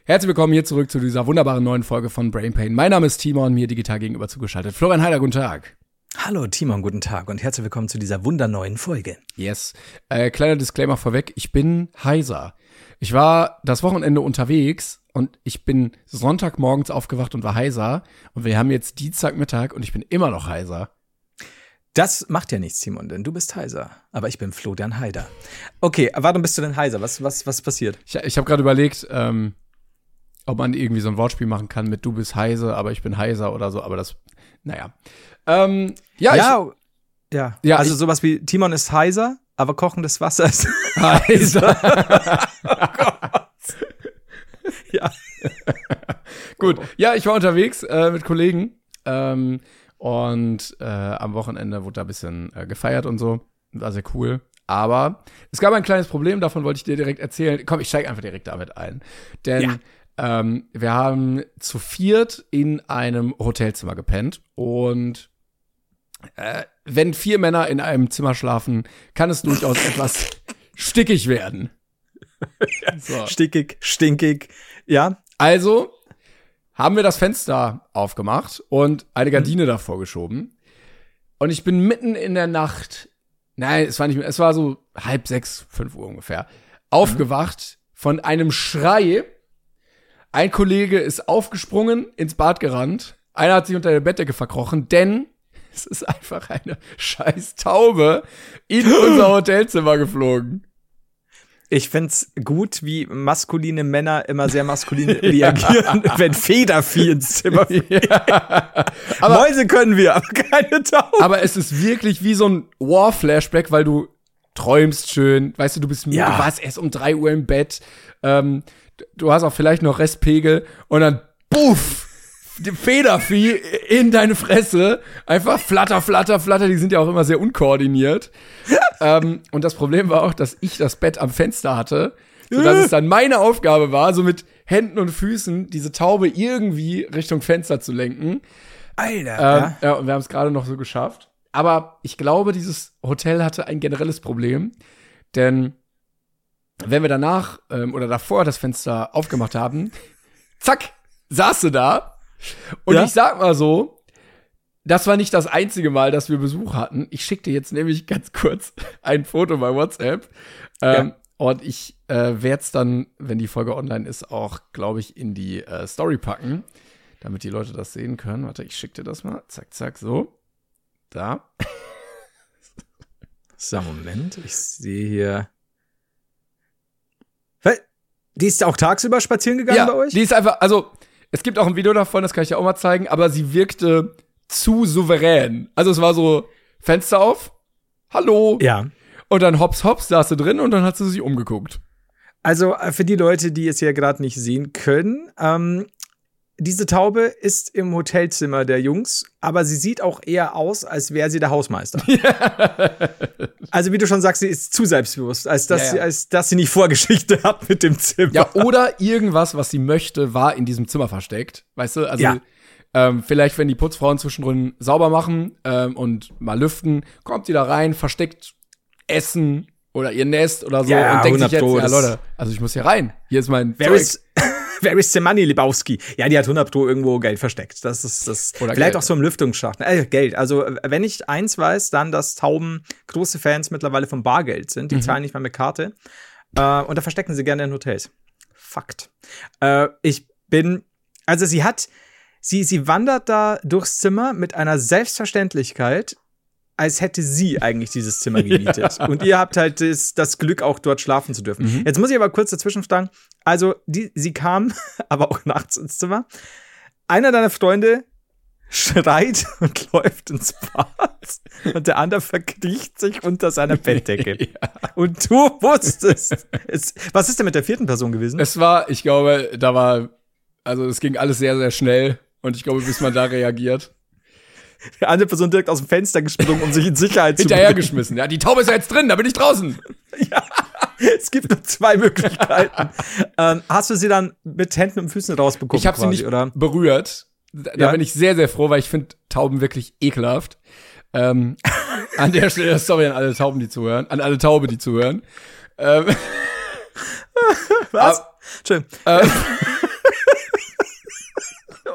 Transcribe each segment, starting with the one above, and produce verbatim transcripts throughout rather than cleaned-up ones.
Herzlich willkommen hier zurück zu dieser wunderbaren neuen Folge von Brain Pain. Mein Name ist Timon, mir digital gegenüber zugeschaltet. Florian Heider, guten Tag. Hallo Timon, guten Tag und herzlich willkommen zu dieser wunderneuen Folge. Yes. Äh, kleiner Disclaimer vorweg, ich bin heiser. Ich war das Wochenende unterwegs und ich bin Sonntagmorgens aufgewacht und war heiser. Und wir haben jetzt Dienstagmittag und ich bin immer noch heiser. Das macht ja nichts, Timon, denn du bist heiser. Aber ich bin Florian Heider. Okay, warum bist du denn heiser? Was, was, was passiert? Ich, ich habe gerade überlegt, ähm, ob man irgendwie so ein Wortspiel machen kann mit du bist heise, aber ich bin heiser oder so. Aber das, naja. Ähm, ja, ja, ich, ja. ja. Also ich, sowas wie Timon ist heiser, aber kochendes Wasser ist heiser. Oh Gott. Ja. Gut. Ja, ich war unterwegs äh, mit Kollegen. Ähm, Und äh, am Wochenende wurde da ein bisschen äh, gefeiert und so. War sehr cool. Aber es gab ein kleines Problem, davon wollte ich dir direkt erzählen. Komm, ich steige einfach direkt damit ein. Denn ja. ähm, wir haben zu viert in einem Hotelzimmer gepennt. Und äh, wenn vier Männer in einem Zimmer schlafen, kann es durchaus etwas stickig werden. So. Stickig, stinkig, ja. Also haben wir das Fenster aufgemacht und eine Gardine mhm. davor geschoben. Und ich bin mitten in der Nacht, nein, es war nicht mehr, es war so halb sechs, fünf Uhr ungefähr, aufgewacht mhm. von einem Schrei. Ein Kollege ist aufgesprungen, ins Bad gerannt. Einer hat sich unter der Bettdecke verkrochen, denn es ist einfach eine scheiß Taube in unser Hotelzimmer geflogen. Ich find's gut, wie maskuline Männer immer sehr maskulin reagieren, wenn Federvieh ins Zimmer fliegt. Ja. Aber Mäuse können wir, aber keine Tauben. Aber es ist wirklich wie so ein War-Flashback, weil du träumst schön, weißt du, du bist müde, ja. Du warst erst um drei Uhr im Bett, ähm, du hast auch vielleicht noch Restpegel und dann puff, Federvieh in deine Fresse, einfach flatter, flatter, flatter, die sind ja auch immer sehr unkoordiniert. ähm, und das Problem war auch, dass ich das Bett am Fenster hatte, sodass es dann meine Aufgabe war, so mit Händen und Füßen diese Taube irgendwie Richtung Fenster zu lenken. Alter. Ähm, ja. ja, und wir haben es gerade noch so geschafft. Aber ich glaube, dieses Hotel hatte ein generelles Problem, denn wenn wir danach ähm, oder davor das Fenster aufgemacht haben, zack, saß sie da. Und ja? ich sag mal so, das war nicht das einzige Mal, dass wir Besuch hatten. Ich schick dir jetzt nämlich ganz kurz ein Foto bei WhatsApp. Ähm, ja. Und ich äh, werde es dann, wenn die Folge online ist, auch, glaube ich, in die äh, Story packen, damit die Leute das sehen können. Warte, ich schick dir das mal. Zack, zack, so. Da. So, Moment. Ich sehe hier. Die ist auch tagsüber spazieren gegangen ja, bei euch? Die ist einfach, also es gibt auch ein Video davon, das kann ich dir auch mal zeigen, aber sie wirkte zu souverän. Also es war so, Fenster auf, hallo. Ja. Und dann hops, hops, saß sie drin und dann hat sie sich umgeguckt. Also für die Leute, die es hier gerade nicht sehen können, ähm, diese Taube ist im Hotelzimmer der Jungs, aber sie sieht auch eher aus, als wäre sie der Hausmeister. Ja. Also wie du schon sagst, sie ist zu selbstbewusst, als dass, ja, ja. Sie, als dass sie nicht Vorgeschichte hat mit dem Zimmer. Ja, oder irgendwas, was sie möchte, war in diesem Zimmer versteckt. Weißt du, also ja. ähm, vielleicht, wenn die Putzfrauen zwischendrin sauber machen ähm, und mal lüften, kommt sie da rein, versteckt Essen oder ihr Nest oder so ja, und denkt sich jetzt, Pro, ja Leute, also ich muss hier rein. Hier ist mein Wer Zeug. Ist Where is the money, Lebowski? Ja, die hat hundert Pro irgendwo Geld versteckt. Das ist das. Oder vielleicht Geld. Auch so im Lüftungsschacht. Äh, Geld. Also, wenn ich eins weiß, dann, dass Tauben große Fans mittlerweile von Bargeld sind. Die mhm. zahlen nicht mehr mit Karte. Äh, und da verstecken sie gerne in Hotels. Fakt. Äh, ich bin, also sie hat, sie, sie wandert da durchs Zimmer mit einer Selbstverständlichkeit, als hätte sie eigentlich dieses Zimmer gemietet. Ja. Und ihr habt halt das, das Glück, auch dort schlafen zu dürfen. Mhm. Jetzt muss ich aber kurz dazwischen fragen. Also, die, sie kam aber auch nachts ins Zimmer. Einer deiner Freunde schreit und läuft ins Bad. Und der andere verkriecht sich unter seiner Bettdecke. Ja. Und du wusstest. Es, was ist denn mit der vierten Person gewesen? Es war, ich glaube, da war, also es ging alles sehr, sehr schnell. Und ich glaube, bis man da reagiert. Die andere Person direkt aus dem Fenster gesprungen, um sich in Sicherheit zu bringen. Hinterhergeschmissen. Ja, die Taube ist ja jetzt drin, da bin ich draußen. Ja, es gibt nur zwei Möglichkeiten. ähm, hast du sie dann mit Händen und Füßen rausbekommen? Ich habe sie nicht oder? berührt. Da, ja. da bin ich sehr, sehr froh, weil ich finde Tauben wirklich ekelhaft. Ähm, an der Stelle, sorry an alle Tauben, die zuhören. An alle Taube, die zuhören. Ähm, Was? Schön. Ähm,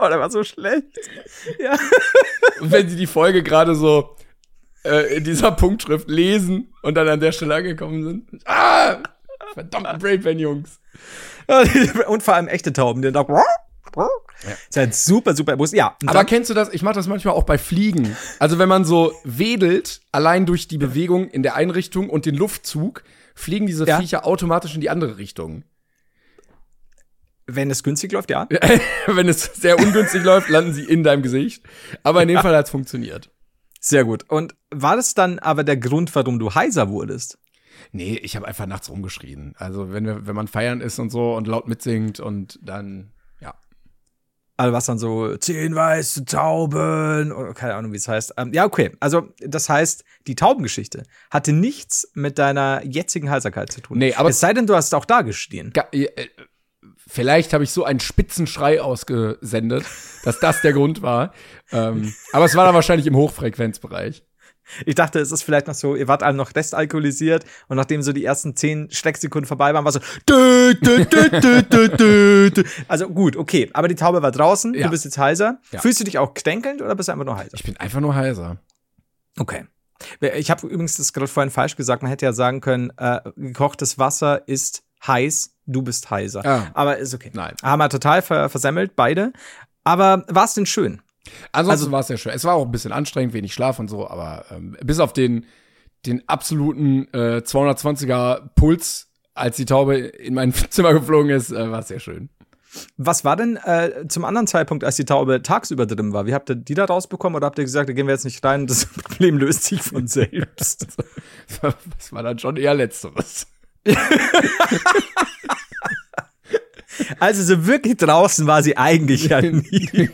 Oh, der war so schlecht. Ja. Und wenn sie die Folge gerade so äh, in dieser Punktschrift lesen und dann an der Stelle angekommen sind. Ah! Verdammten Brainpan-Jungs. Und vor allem echte Tauben, die dann ja. Ist halt super, super. Ja. Aber kennst du das? Ich mache das manchmal auch bei Fliegen. Also wenn man so wedelt, allein durch die Bewegung in der Einrichtung und den Luftzug, fliegen diese ja. Viecher automatisch in die andere Richtung. Wenn es günstig läuft, ja. Wenn es sehr ungünstig läuft, landen sie in deinem Gesicht. Aber in dem Fall hat es funktioniert. Sehr gut. Und war das dann aber der Grund, warum du heiser wurdest? Nee, ich habe einfach nachts rumgeschrien. Also wenn wir, wenn man feiern ist und so und laut mitsingt und dann, ja. Also was dann so, zehn weiße Tauben, oder keine Ahnung, wie es heißt. Ähm, ja, okay. Also das heißt, die Taubengeschichte hatte nichts mit deiner jetzigen Heiserkeit zu tun. Nee, aber es sei denn, du hast auch da gestehen. Ga- äh, Vielleicht habe ich so einen spitzen Schrei ausgesendet, dass das der Grund war. Ähm, aber es war dann wahrscheinlich im Hochfrequenzbereich. Ich dachte, es ist vielleicht noch so, ihr wart alle noch restalkoholisiert und nachdem so die ersten zehn Schrecksekunden vorbei waren, war so dü, dü, dü, dü, dü, dü, dü. Also gut, okay, aber die Taube war draußen, ja. Du bist jetzt heiser. Ja. Fühlst du dich auch kränkelnd oder bist du einfach nur heiser? Ich bin einfach nur heiser. Okay. Ich habe übrigens das gerade vorhin falsch gesagt, man hätte ja sagen können, äh, gekochtes Wasser ist heiß, du bist heiser. Ah. Aber ist okay. Nein. Haben wir total ver- versemmelt, beide. Aber war es denn schön? Ansonsten also, war es sehr schön. Es war auch ein bisschen anstrengend, wenig Schlaf und so, aber ähm, bis auf den, den absoluten äh, zweihundertzwanziger Puls, als die Taube in mein Zimmer geflogen ist, äh, war es sehr schön. Was war denn äh, zum anderen Zeitpunkt, als die Taube tagsüber drin war? Wie habt ihr die da rausbekommen oder habt ihr gesagt, da gehen wir jetzt nicht rein, das Problem löst sich von selbst? Das war dann schon eher Letzteres. Also so wirklich draußen war sie eigentlich ja nie.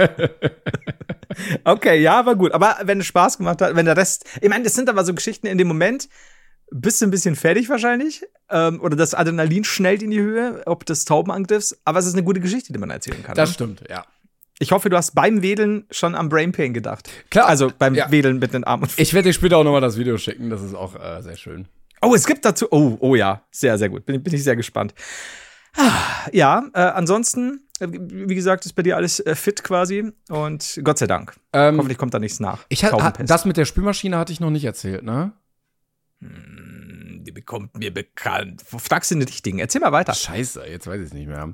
Okay, ja, war gut. Aber wenn es Spaß gemacht hat, wenn der Rest, ich meine, das sind aber so Geschichten in dem Moment, bist du ein bisschen fertig wahrscheinlich, ähm, oder das Adrenalin schnellt in die Höhe, ob des Taubenangriffs, aber es ist eine gute Geschichte, die man erzählen kann. Das ne? stimmt, ja. Ich hoffe, du hast beim Wedeln schon am Brain Pain gedacht. Klar. Also beim ja. Wedeln mit den Armen und Füßen. Ich werde dir später auch nochmal das Video schicken, das ist auch äh, sehr schön. Oh, es gibt dazu, oh, oh ja, sehr, sehr gut, bin, bin ich sehr gespannt. Ja, äh, ansonsten, wie gesagt, ist bei dir alles äh, fit quasi und Gott sei Dank. Ähm, Hoffentlich kommt da nichts nach. Ich ha, das mit der Spülmaschine hatte ich noch nicht erzählt, ne? Hm, die bekommt mir bekannt. Fragst du den richtigen? Erzähl mal weiter. Scheiße, jetzt weiß ich es nicht mehr.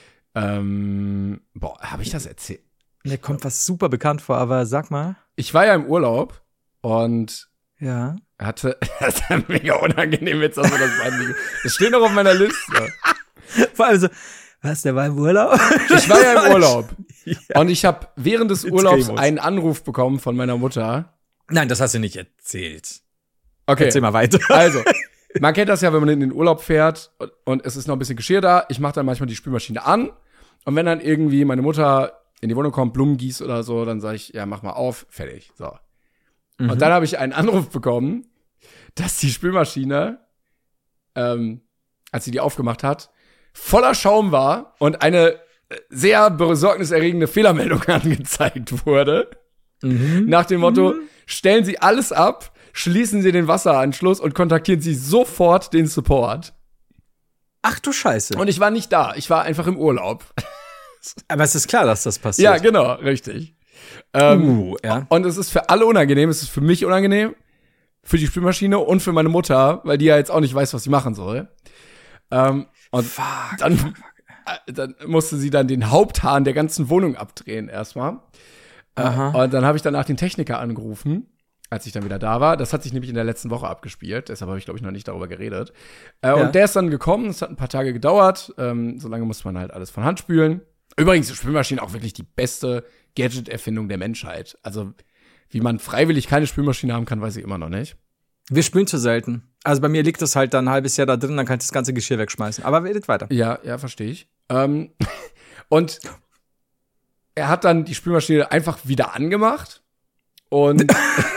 Ähm, boah, habe ich das erzählt? Mir kommt was super bekannt vor, aber sag mal. Ich war ja im Urlaub und ja. hatte, das ist ja mega unangenehm jetzt, also das war das steht noch auf meiner Liste. Vor allem so, was, der war im Urlaub? Ich war ja im Urlaub. Ja. Und ich habe während des Urlaubs einen Anruf bekommen von meiner Mutter. Nein, das hast du nicht erzählt. Okay. Erzähl mal weiter. Also, man kennt das ja, wenn man in den Urlaub fährt und, und es ist noch ein bisschen Geschirr da. Ich mache dann manchmal die Spülmaschine an. Und wenn dann irgendwie meine Mutter in die Wohnung kommt, Blumen gießt oder so, dann sage ich, ja, mach mal auf, fertig. So. Mhm. Und dann habe ich einen Anruf bekommen, dass die Spülmaschine, ähm, als sie die aufgemacht hat, voller Schaum war und eine sehr besorgniserregende Fehlermeldung angezeigt wurde. Mhm. Nach dem Motto, mhm. stellen Sie alles ab, schließen Sie den Wasseranschluss und kontaktieren Sie sofort den Support. Ach du Scheiße. Und ich war nicht da, ich war einfach im Urlaub. Aber es ist klar, dass das passiert. Ja, genau, richtig. Ähm, uh, ja. Und es ist für alle unangenehm, es ist für mich unangenehm, für die Spülmaschine und für meine Mutter, weil die ja jetzt auch nicht weiß, was sie machen soll. Ähm, Und fuck, dann, fuck, fuck. dann musste sie dann den Haupthahn der ganzen Wohnung abdrehen erstmal. Aha. Und dann habe ich danach den Techniker angerufen, als ich dann wieder da war. Das hat sich nämlich in der letzten Woche abgespielt. Deshalb habe ich, glaube ich, noch nicht darüber geredet. Äh, ja. Und der ist dann gekommen. Es hat ein paar Tage gedauert. Ähm, so lange musste man halt alles von Hand spülen. Übrigens ist Spülmaschine auch wirklich die beste Gadget-Erfindung der Menschheit. Also, wie man freiwillig keine Spülmaschine haben kann, weiß ich immer noch nicht. Wir spülen zu selten. Also bei mir liegt das halt dann ein halbes Jahr da drin, dann kann ich das ganze Geschirr wegschmeißen. Aber redet weiter. Ja, ja, verstehe ich. Ähm, und er hat dann die Spülmaschine einfach wieder angemacht und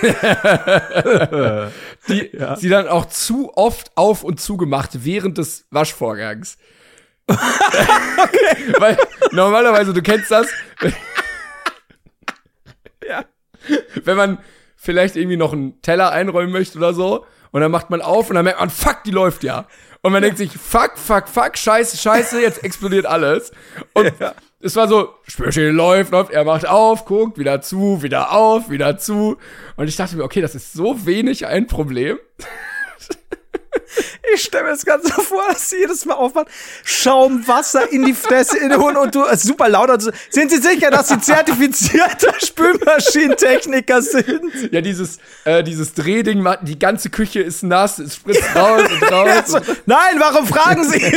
die, ja. sie dann auch zu oft auf und zugemacht während des Waschvorgangs. Okay. Weil normalerweise, du kennst das, ja. wenn man vielleicht irgendwie noch einen Teller einräumen möchte oder so. Und dann macht man auf und dann merkt man, fuck, die läuft ja. Und man denkt sich, fuck, fuck, fuck, scheiße, scheiße, jetzt explodiert alles. Und ja. es war so, Spülmaschine läuft, läuft, er macht auf, guckt, wieder zu, wieder auf, wieder zu. Und ich dachte mir, okay, das ist so wenig ein Problem. Ich stelle mir das Ganze so vor, dass sie jedes Mal aufmacht, Schaum, Wasser in die Fresse, in den Hund und du, also super laut. Also, sind Sie sicher, dass Sie zertifizierter Spülmaschinentechniker sind? Ja, dieses, äh, dieses Drehding, die ganze Küche ist nass, es spritzt raus und raus. Ja, so, und nein, warum fragen Sie?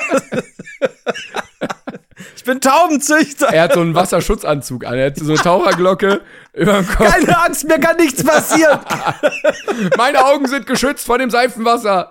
Ich bin Taubenzüchter. er hat so einen Wasserschutzanzug an, er hat so eine Taucherglocke über dem Kopf. Keine Angst, mir kann nichts passieren. Meine Augen sind geschützt vor dem Seifenwasser.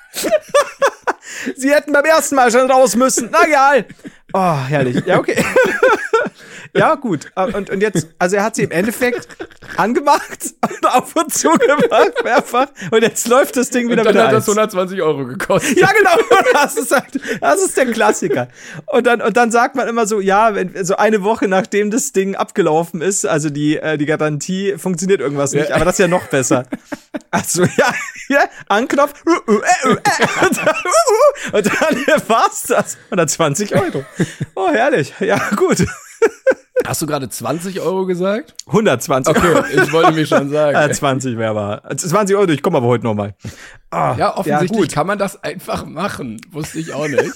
Sie hätten beim ersten Mal schon raus müssen. Na egal. Oh, herrlich. Ja, okay. Ja, gut. Und, und jetzt, also er hat sie im Endeffekt angemacht und auf und zu gemacht, mehrfach. Und jetzt läuft das Ding wieder und dann wieder hat das eins. hundertzwanzig Euro gekostet. Ja, genau. Das ist, halt, das ist der Klassiker. Und dann, und dann sagt man immer so, ja, wenn, so eine Woche nachdem das Ding abgelaufen ist, also die, äh, die Garantie, funktioniert irgendwas nicht. Ja. Aber das ist ja noch besser. Also, ja, ja, Anknopf. Uh, uh, uh, uh, und dann, uh, uh, und dann war's das. hundertzwanzig Euro. Oh, herrlich. Ja, gut. Hast du gerade zwanzig Euro gesagt? hundertzwanzig Euro. Okay, ich wollte mich schon sagen. Ja, zwanzig wäre aber. zwanzig Euro, ich komme aber heute nochmal. Oh, ja, offensichtlich ja, gut. kann man das einfach machen. Wusste ich auch nicht.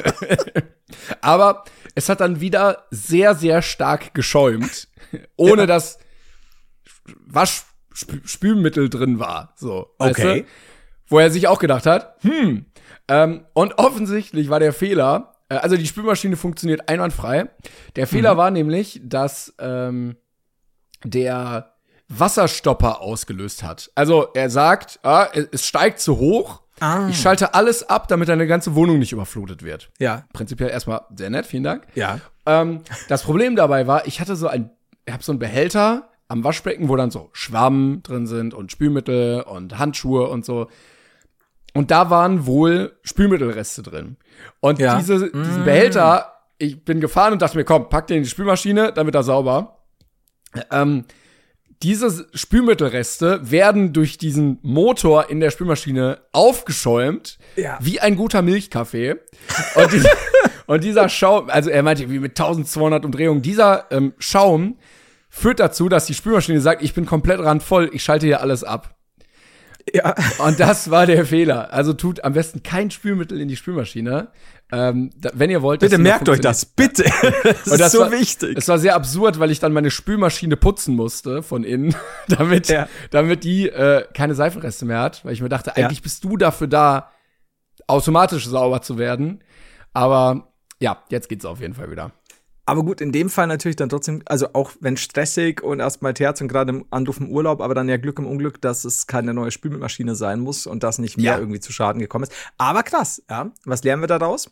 Aber es hat dann wieder sehr, sehr stark geschäumt, ohne Ja. dass Waschspülmittel drin war. So, weißt Okay. du? Wo er sich auch gedacht hat, hm. Ähm, und offensichtlich war der Fehler, äh, also die Spülmaschine funktioniert einwandfrei. Der Fehler Mhm. war nämlich, dass ähm, der Wasserstopper ausgelöst hat. Also er sagt, ah, es es steigt zu hoch. Ah. Ich schalte alles ab, damit deine ganze Wohnung nicht überflutet wird. Ja. Prinzipiell erstmal sehr nett, vielen Dank. Ja. Ähm, das Problem dabei war, ich hatte so ein, ich habe so einen Behälter am Waschbecken, wo dann so Schwamm drin sind und Spülmittel und Handschuhe und so. Und da waren wohl Spülmittelreste drin. Und Ja. diese, diesen Behälter, ich bin gefahren und dachte mir, komm, pack den in die Spülmaschine, dann wird er sauber. Ähm, diese Spülmittelreste werden durch diesen Motor in der Spülmaschine aufgeschäumt, Ja. wie ein guter Milchkaffee. Und, die, und dieser Schaum, also er meinte, wie mit eintausendzweihundert Umdrehungen, dieser ähm, Schaum führt dazu, dass die Spülmaschine sagt, ich bin komplett randvoll, ich schalte hier alles ab. Ja. Und das war der Fehler. Also tut am besten kein Spülmittel in die Spülmaschine. Ähm, da, wenn ihr wollt, dass Bitte die noch merkt euch das, bitte. Das Und ist das so war, wichtig. Es war sehr absurd, weil ich dann meine Spülmaschine putzen musste von innen, damit, Ja. damit die äh, keine Seifenreste mehr hat. Weil ich mir dachte, Ja. eigentlich bist du dafür da, automatisch sauber zu werden. Aber ja, jetzt geht's auf jeden Fall wieder. Aber gut, in dem Fall natürlich dann trotzdem, also auch wenn stressig und erstmal Terz und gerade im Anruf im Urlaub, aber dann ja Glück im Unglück, dass es keine neue Spülmaschine sein muss und das nicht mehr Ja. irgendwie zu Schaden gekommen ist. Aber krass, ja. Was lernen wir daraus?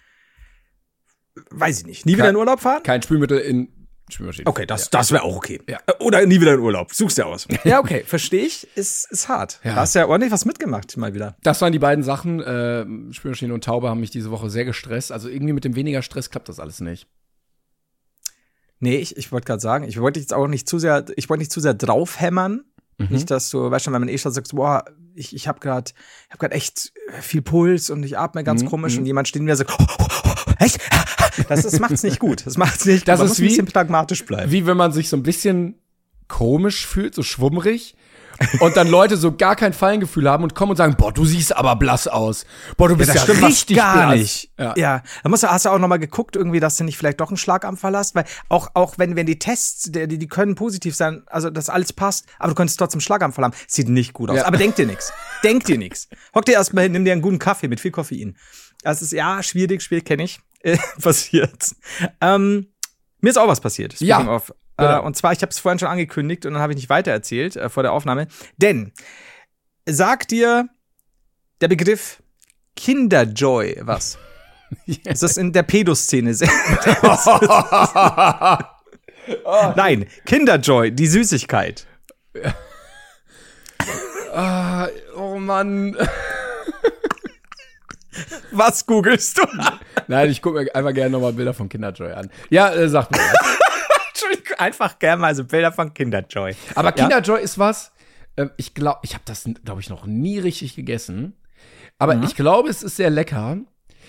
Weiß ich nicht. Nie wieder Kein- in Urlaub fahren? Kein Spülmittel in Spülmaschine. Okay, das, Ja. das wäre auch okay. Ja. Oder nie wieder in Urlaub. Such's dir aus. Ja, okay, verstehe ich. Ist, ist hart. Ja. Da hast ja ordentlich was mitgemacht, mal wieder. Das waren die beiden Sachen. Äh, Spülmaschine und Taube haben mich diese Woche sehr gestresst. Also irgendwie mit dem weniger Stress klappt das alles nicht. Nee, ich, ich wollte gerade sagen, ich wollte jetzt auch nicht zu sehr, ich wollte nicht zu sehr draufhämmern. Mhm. Nicht, dass du, weißt schon, wenn man eh schon sagt, boah, ich, ich habe gerade ich hab grad echt viel Puls und ich atme ganz Mhm, komisch mhm. und jemand steht mir und sagt, oh, oh, oh, echt? Das, das macht's nicht gut. Das macht's nicht Das gut. Man ist muss ein wie- bisschen pragmatisch bleiben. Wie wenn man sich so ein bisschen komisch fühlt, so schwummrig. Und dann Leute so gar kein Fallengefühl haben und kommen und sagen, boah, du siehst aber blass aus. Boah, du bist ja, stimmt was richtig gar blass. nicht. Ja. Ja, da musst du, hast du auch noch mal geguckt, irgendwie, dass du nicht vielleicht doch einen Schlaganfall hast, weil auch, auch wenn, wenn die Tests, die, die können positiv sein, also dass alles passt, aber du könntest trotzdem einen Schlaganfall haben. Sieht nicht gut aus. Ja. Aber denk dir nichts. Denk dir nichts. Hock dir erstmal hin, nimm dir einen guten Kaffee mit viel Koffein. Das ist, ja, schwierig, schwierig, kenne ich. Äh, passiert. Ähm, mir ist auch was passiert. Ja. Speaking of. Genau. Äh, und zwar, ich habe es vorhin schon angekündigt und dann habe ich nicht weitererzählt äh, vor der Aufnahme. Denn, sagt dir der Begriff Kinderjoy was? Ist das in der Pädoszene? Nein, Kinderjoy, die Süßigkeit. Ah, oh Mann. Was googelst du? Nein, ich gucke mir einfach gerne nochmal Bilder von Kinderjoy an. Ja, äh, sagt mir was. Entschuldigung, einfach gerne mal so Bilder von Kinderjoy. Aber Ja? Kinderjoy ist was, ähm, ich glaube, ich habe das, glaube ich, noch nie richtig gegessen. Aber Mhm. ich glaube, es ist sehr lecker.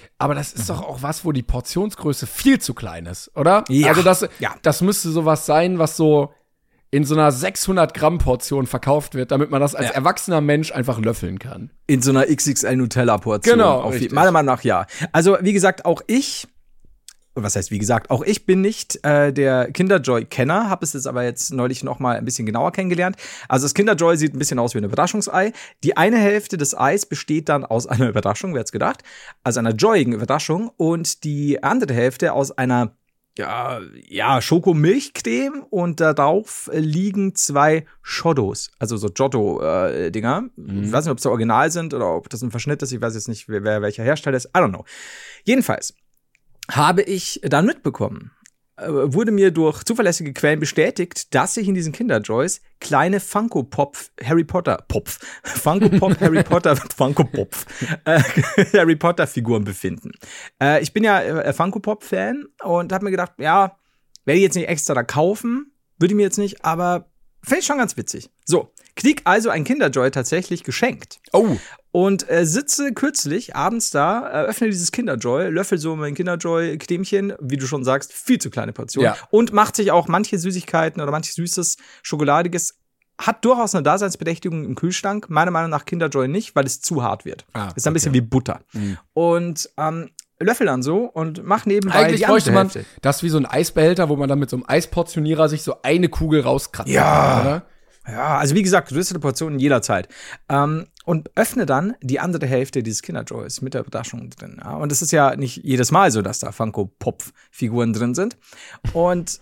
Aber das ist mhm. doch auch was, wo die Portionsgröße viel zu klein ist, oder? Ja. Also das, ja. das müsste sowas sein, was so in so einer sechshundert Gramm Portion verkauft wird, damit man das als ja. erwachsener Mensch einfach löffeln kann. In so einer X X L Nutella-Portion. Genau, auf meiner Meinung nach ja. Also, wie gesagt, auch ich, was heißt wie gesagt, auch ich bin nicht äh, der Kinder-Joy-Kenner, habe es jetzt aber jetzt neulich noch mal ein bisschen genauer kennengelernt. Also das Kinder-Joy sieht ein bisschen aus wie ein Überraschungsei. Die eine Hälfte des Eis besteht dann aus einer Überraschung, wer hat's gedacht, also einer joyigen Überraschung und die andere Hälfte aus einer Ja, ja, Schokomilchcreme und darauf liegen zwei Giottos, also so Giotto-Dinger. Mhm. Ich weiß nicht, ob sie original sind oder ob das ein Verschnitt ist. Ich weiß jetzt nicht, wer welcher Hersteller ist. I don't know. Jedenfalls habe ich dann mitbekommen, äh, wurde mir durch zuverlässige Quellen bestätigt, dass sich in diesen Kinder-Joys kleine Funko Pop Harry Potter Popf Funko Pop Harry Potter Funko Popf äh, Harry Potter Figuren befinden. Äh, ich bin ja äh, Funko Pop Fan und habe mir gedacht, ja, werde ich jetzt nicht extra da kaufen, würde ich mir jetzt nicht, aber finde ich schon ganz witzig. So, krieg also ein Kinder-Joy tatsächlich geschenkt. Oh. Und äh, sitze kürzlich abends da, äh, öffne dieses Kinder-Joy, löffel so mein Kinder-Joy-Cremchen, wie du schon sagst, viel zu kleine Portion. Ja. Und macht sich auch manche Süßigkeiten oder manches Süßes, Schokoladiges, hat durchaus eine Daseinsberechtigung im Kühlschrank. Meiner Meinung nach Kinder-Joy nicht, weil es zu hart wird. Ah, ist ein okay. bisschen wie Butter. Mhm. Und ähm, löffel dann so und mach nebenbei Eigentlich die bräuchte man Hälfte. Das wie so ein Eisbehälter, wo man dann mit so einem Eisportionierer sich so eine Kugel rauskratzt. Ja, oder? Ja, also wie gesagt, größere Portionen jederzeit. Ähm, und öffne dann die andere Hälfte dieses Kinder-Joys mit der Überraschung drin. Ja? Und es ist ja nicht jedes Mal so, dass da Funko-Pop-Figuren drin sind. Und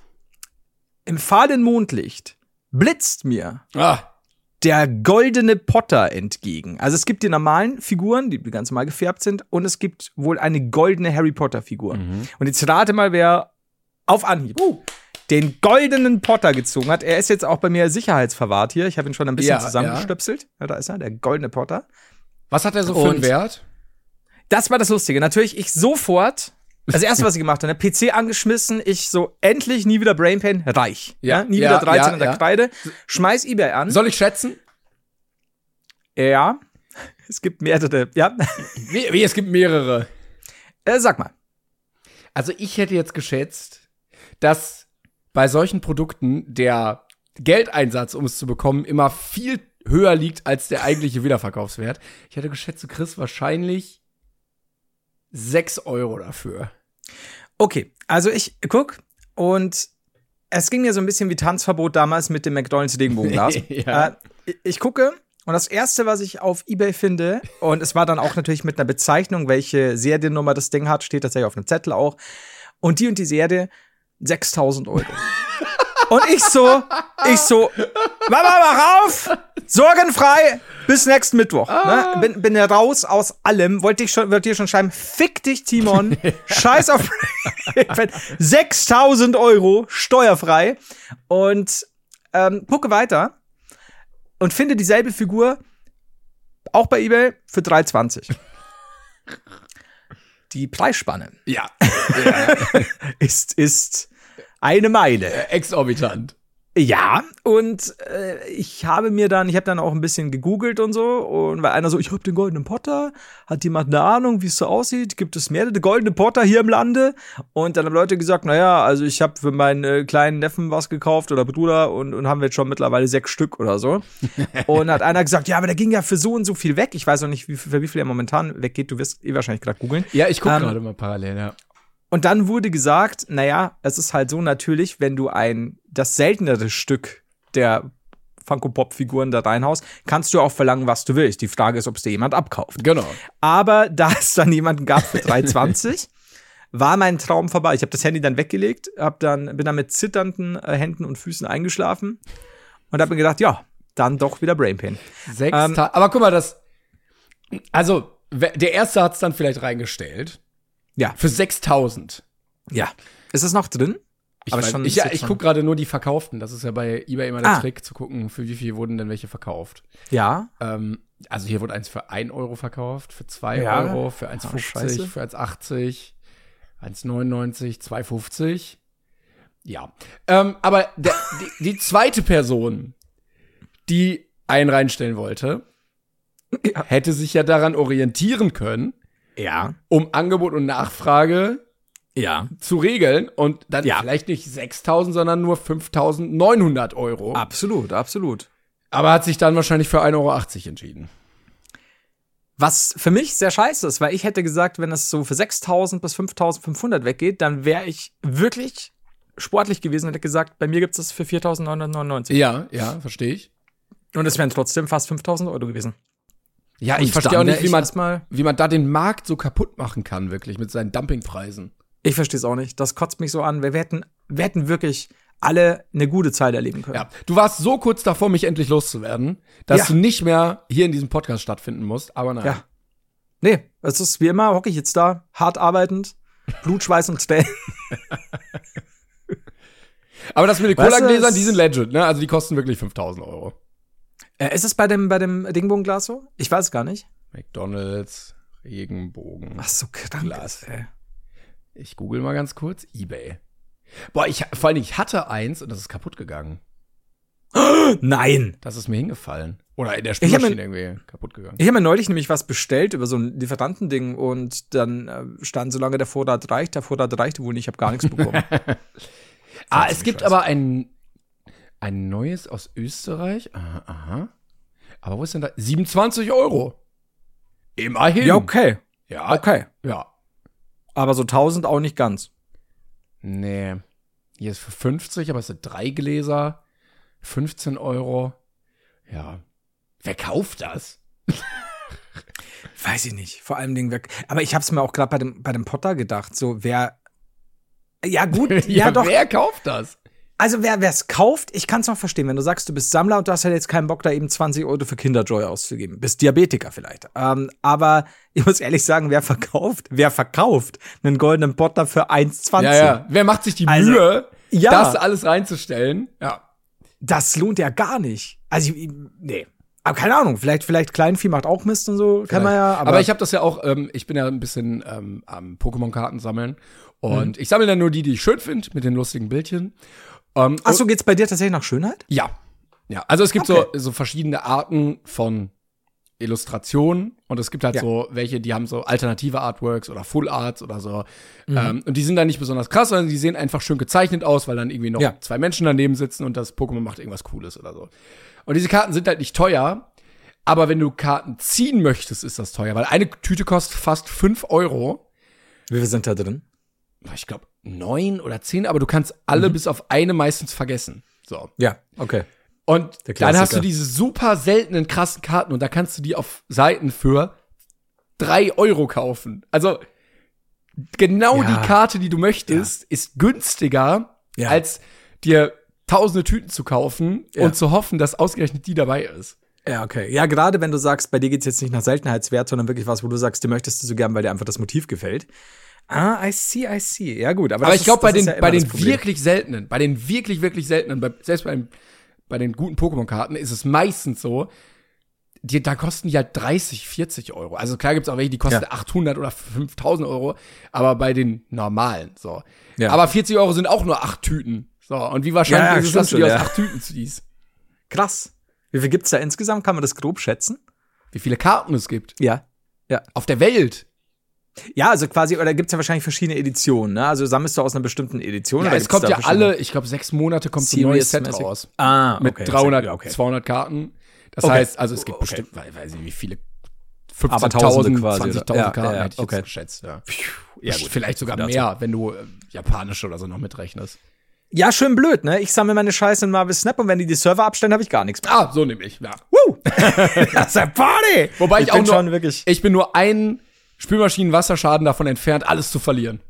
im fahlen Mondlicht blitzt mir ah. der goldene Potter entgegen. Also es gibt die normalen Figuren, die ganz normal gefärbt sind, und es gibt wohl eine goldene Harry Potter-Figur. Mhm. Und jetzt rate mal, wer auf Anhieb uh. den goldenen Potter gezogen hat. Er ist jetzt auch bei mir sicherheitsverwahrt hier. Ich habe ihn schon ein bisschen ja, zusammengestöpselt. Ja. Ja, da ist er, der goldene Potter. Was hat er so für einen Wert? Das war das Lustige. Natürlich, ich sofort, das erste, was ich gemacht habe, P C angeschmissen, ich so, endlich, nie wieder Brainpain, reich. Ja, ja nie ja, wieder dreizehn ja, an der ja. Kreide. Schmeiß eBay an. Soll ich schätzen? Ja. Es gibt mehrere, ja. Wie, wie es gibt mehrere? Äh, sag mal. Also ich hätte jetzt geschätzt, dass bei solchen Produkten der Geldeinsatz, um es zu bekommen, immer viel höher liegt als der eigentliche Wiederverkaufswert. Ich hätte geschätzt, du kriegst wahrscheinlich sechs Euro dafür. Okay, also ich guck und es ging mir so ein bisschen wie Tanzverbot damals mit dem McDonald's Regenbogenglas. ja. äh, ich gucke und das erste, was ich auf eBay finde, und es war dann auch natürlich mit einer Bezeichnung, welche Seriennummer das Ding hat, steht tatsächlich auf einem Zettel auch. Und die und die Serie sechstausend Euro. Und ich so, ich so, Mama, mach auf! Sorgenfrei! Bis nächsten Mittwoch. Ah. Ne? Bin, bin raus aus allem. Wollte ich schon, wollte dir schon schreiben, fick dich, Timon. Scheiß auf sechstausend Euro, steuerfrei. Und ähm, gucke weiter und finde dieselbe Figur auch bei eBay für drei zwanzig. Die Preisspanne. Ja. ja. ist, ist eine Meile. Exorbitant. Ja, und äh, ich habe mir dann, ich habe dann auch ein bisschen gegoogelt und so, und weil einer so, ich habe den goldenen Potter, hat jemand eine Ahnung, wie es so aussieht? Gibt es mehrere goldene Potter hier im Lande? Und dann haben Leute gesagt, naja, also ich habe für meinen äh, kleinen Neffen was gekauft oder Bruder und, und haben wir jetzt schon mittlerweile sechs Stück oder so. Und hat einer gesagt, ja, aber der ging ja für so und so viel weg. Ich weiß auch nicht, wie, für wie viel er momentan weggeht. Du wirst eh wahrscheinlich gerade googeln. Ja, ich gucke ähm, gerade mal parallel, ja. Und dann wurde gesagt, naja, es ist halt so natürlich, wenn du ein das seltenere Stück der Funko-Pop-Figuren da reinhaust, kannst du auch verlangen, was du willst. Die Frage ist, ob es dir jemand abkauft. Genau. Aber da es dann jemanden gab für drei zwanzig, war mein Traum vorbei. Ich habe das Handy dann weggelegt, hab dann, bin dann mit zitternden äh, Händen und Füßen eingeschlafen und habe mir gedacht, ja, dann doch wieder Brainpain. Sechs ähm, Ta- Aber guck mal, das also, der Erste hat's dann vielleicht reingestellt. Ja. Für sechstausend. Ja. Ist es noch drin? Ich, Aber schon, ich, ja, ich gucke gerade nur die verkauften. Das ist ja bei eBay immer der ah. Trick, zu gucken, für wie viel wurden denn welche verkauft. Ja. Ähm, also hier wurde eins für ein Euro verkauft, für zwei ja. Euro, für eins fünfzig, für eins achtzig, eins neunundneunzig, zwei fünfzig. Ja. Ähm, aber der, die, die zweite Person, die einen reinstellen wollte, ja. hätte sich ja daran orientieren können, Ja. um Angebot und Nachfrage Ja. zu regeln und dann Ja. vielleicht nicht sechstausend, sondern nur fünftausendneunhundert Euro. Absolut, absolut. Aber hat sich dann wahrscheinlich für ein Euro achtzig entschieden. Was für mich sehr scheiße ist, weil ich hätte gesagt, wenn es so für sechstausend bis fünftausendfünfhundert weggeht, dann wäre ich wirklich sportlich gewesen und hätte gesagt, bei mir gibt es das für viertausendneunhundertneunundneunzig. Ja, ja, verstehe ich. Und es wären trotzdem fast fünftausend Euro gewesen. Ja, Und ich verstehe dann auch nicht, wär wie ich man, erstmal- wie man da den Markt so kaputt machen kann, wirklich, mit seinen Dumpingpreisen. Ich verstehe es auch nicht. Das kotzt mich so an. Wir hätten, wir hätten wirklich alle eine gute Zeit erleben können. Ja, du warst so kurz davor, mich endlich loszuwerden, dass Ja. du nicht mehr hier in diesem Podcast stattfinden musst, aber nein. Ja. Nee, es ist wie immer, hocke ich jetzt da, hart arbeitend, Blut, Schweiß und Tränen. Aber das mit den Weißt du, Cola-Gläsern, es- die sind legit, ne? Also die kosten wirklich fünftausend Euro. Äh, ist es bei dem, bei dem Dingbogenglas so? Ich weiß es gar nicht. McDonald's, Regenbogen. Was so krank Glas. ist, ey. Ich google mal ganz kurz. eBay. Boah, ich, vor allem, ich hatte eins und das ist kaputt gegangen. Nein! Das ist mir hingefallen. Oder in der Ich hab Spülmaschine irgendwie kaputt gegangen. Ich habe mir neulich nämlich was bestellt über so ein Lieferantending und dann äh, stand, solange der Vorrat reicht, der Vorrat reichte wohl nicht, ich habe gar nichts bekommen. Ah, es gibt aber ein, ein neues aus Österreich. Aha, aha. Aber wo ist denn da? siebenundzwanzig Euro. Immerhin. Ja, okay. Ja, Okay. ja. Aber so tausend auch nicht ganz. Nee. Hier ist für fünfzig, aber es sind drei Gläser. fünfzehn Euro. Ja. Wer kauft das? Weiß ich nicht. Vor allem Dingen weg. Aber ich habe es mir auch gerade bei dem, bei dem Potter gedacht. So, wer. Ja, gut. ja, ja, doch. wer kauft das? Also, wer es kauft, ich kann es noch verstehen. Wenn du sagst, du bist Sammler und du hast halt jetzt keinen Bock, da eben zwanzig Euro für Kinderjoy auszugeben. Bist Diabetiker vielleicht. Ähm, aber ich muss ehrlich sagen, wer verkauft? Wer verkauft einen goldenen Potter für eins zwanzig? Ja, ja. Wer macht sich die Also, Mühe, ja. das alles reinzustellen? Ja. Das lohnt ja gar nicht. Also, ich- nee. Aber keine Ahnung, vielleicht, vielleicht Kleinvieh macht auch Mist und so, kann man ja. Aber, aber ich habe das ja auch, ähm, ich bin ja ein bisschen ähm, am Pokémon-Karten sammeln. Und Mhm. ich sammle dann nur die, die ich schön finde, mit den lustigen Bildchen. Ähm, Ach so, geht's bei dir tatsächlich nach Schönheit? Ja. Ja, also es gibt Okay. so, so verschiedene Arten von Illustrationen und es gibt halt Ja. so welche, die haben so alternative Artworks oder Full Arts oder so. Ähm, und die sind dann nicht besonders krass, sondern die sehen einfach schön gezeichnet aus, weil dann irgendwie noch Ja. zwei Menschen daneben sitzen und das Pokémon macht irgendwas Cooles oder so. Und diese Karten sind halt nicht teuer, aber wenn du Karten ziehen möchtest, ist das teuer, weil eine Tüte kostet fast fünf Euro. Wie viel sind da drin? Ich glaube neun oder zehn, aber du kannst alle Mhm. bis auf eine meistens vergessen. So. Ja, okay. Und Der dann hast Klassiker. du diese super seltenen, krassen Karten und da kannst du die auf Seiten für drei Euro kaufen. Also genau Ja. die Karte, die du möchtest, ist günstiger, Ja. als dir tausende Tüten zu kaufen Ja. und zu hoffen, dass ausgerechnet die dabei ist. Ja, okay. Ja, gerade wenn du sagst, bei dir geht's jetzt nicht nach Seltenheitswert, sondern wirklich was, wo du sagst, du möchtest du so gern, weil dir einfach das Motiv gefällt. Ah, I see, I see. Ja, gut. Aber, Aber das ich glaube, ist- bei das ist den, ja immer bei das den Problem. wirklich seltenen, bei den wirklich, wirklich seltenen, bei, selbst bei, den- bei den guten Pokémon-Karten ist es meistens so, die, da kosten die halt dreißig, vierzig Euro. Also klar gibt's auch welche, die kosten Ja. achthundert oder fünftausend Euro, aber bei den normalen, so. Ja. Aber vierzig Euro sind auch nur acht Tüten. So, und wie wahrscheinlich Ja, ja, ist es, stimmt dass du die schon, aus ja. acht Tüten ziehst? Krass. Wie viel gibt's da insgesamt? Kann man das grob schätzen? Wie viele Karten es gibt. Ja. Ja. Auf der Welt. Ja, also quasi, oder gibt's ja wahrscheinlich verschiedene Editionen, ne? Also sammelst du aus einer bestimmten Edition? Ja, oder es gibt's kommt da ja verschiedene- alle, ich glaube, sechs Monate kommt so ein neues Set Series-mäßig? raus. Ah, Mit okay. dreihundert, Ja, okay. zweihundert Karten. Das Okay. heißt, also es gibt Okay. bestimmt, weil, weiß nicht, wie viele, Aber Tausende fünfzehntausend, quasi, oder? zwanzigtausend Ja, Karten ja, hätte ich okay. jetzt geschätzt. Ja. Ja, gut. Vielleicht sogar Dazu. mehr, wenn du äh, japanische oder so noch mitrechnest. Ja, schön blöd, ne? Ich sammle meine Scheiße in Marvel Snap und wenn die die Server abstellen, habe ich gar nichts mehr. Ah, so nämlich, ja. Woo! Das ist ein Party! Wobei ich, ich auch bin nur, schon wirklich. ich bin nur einen Spülmaschinen-Wasserschaden davon entfernt, alles zu verlieren.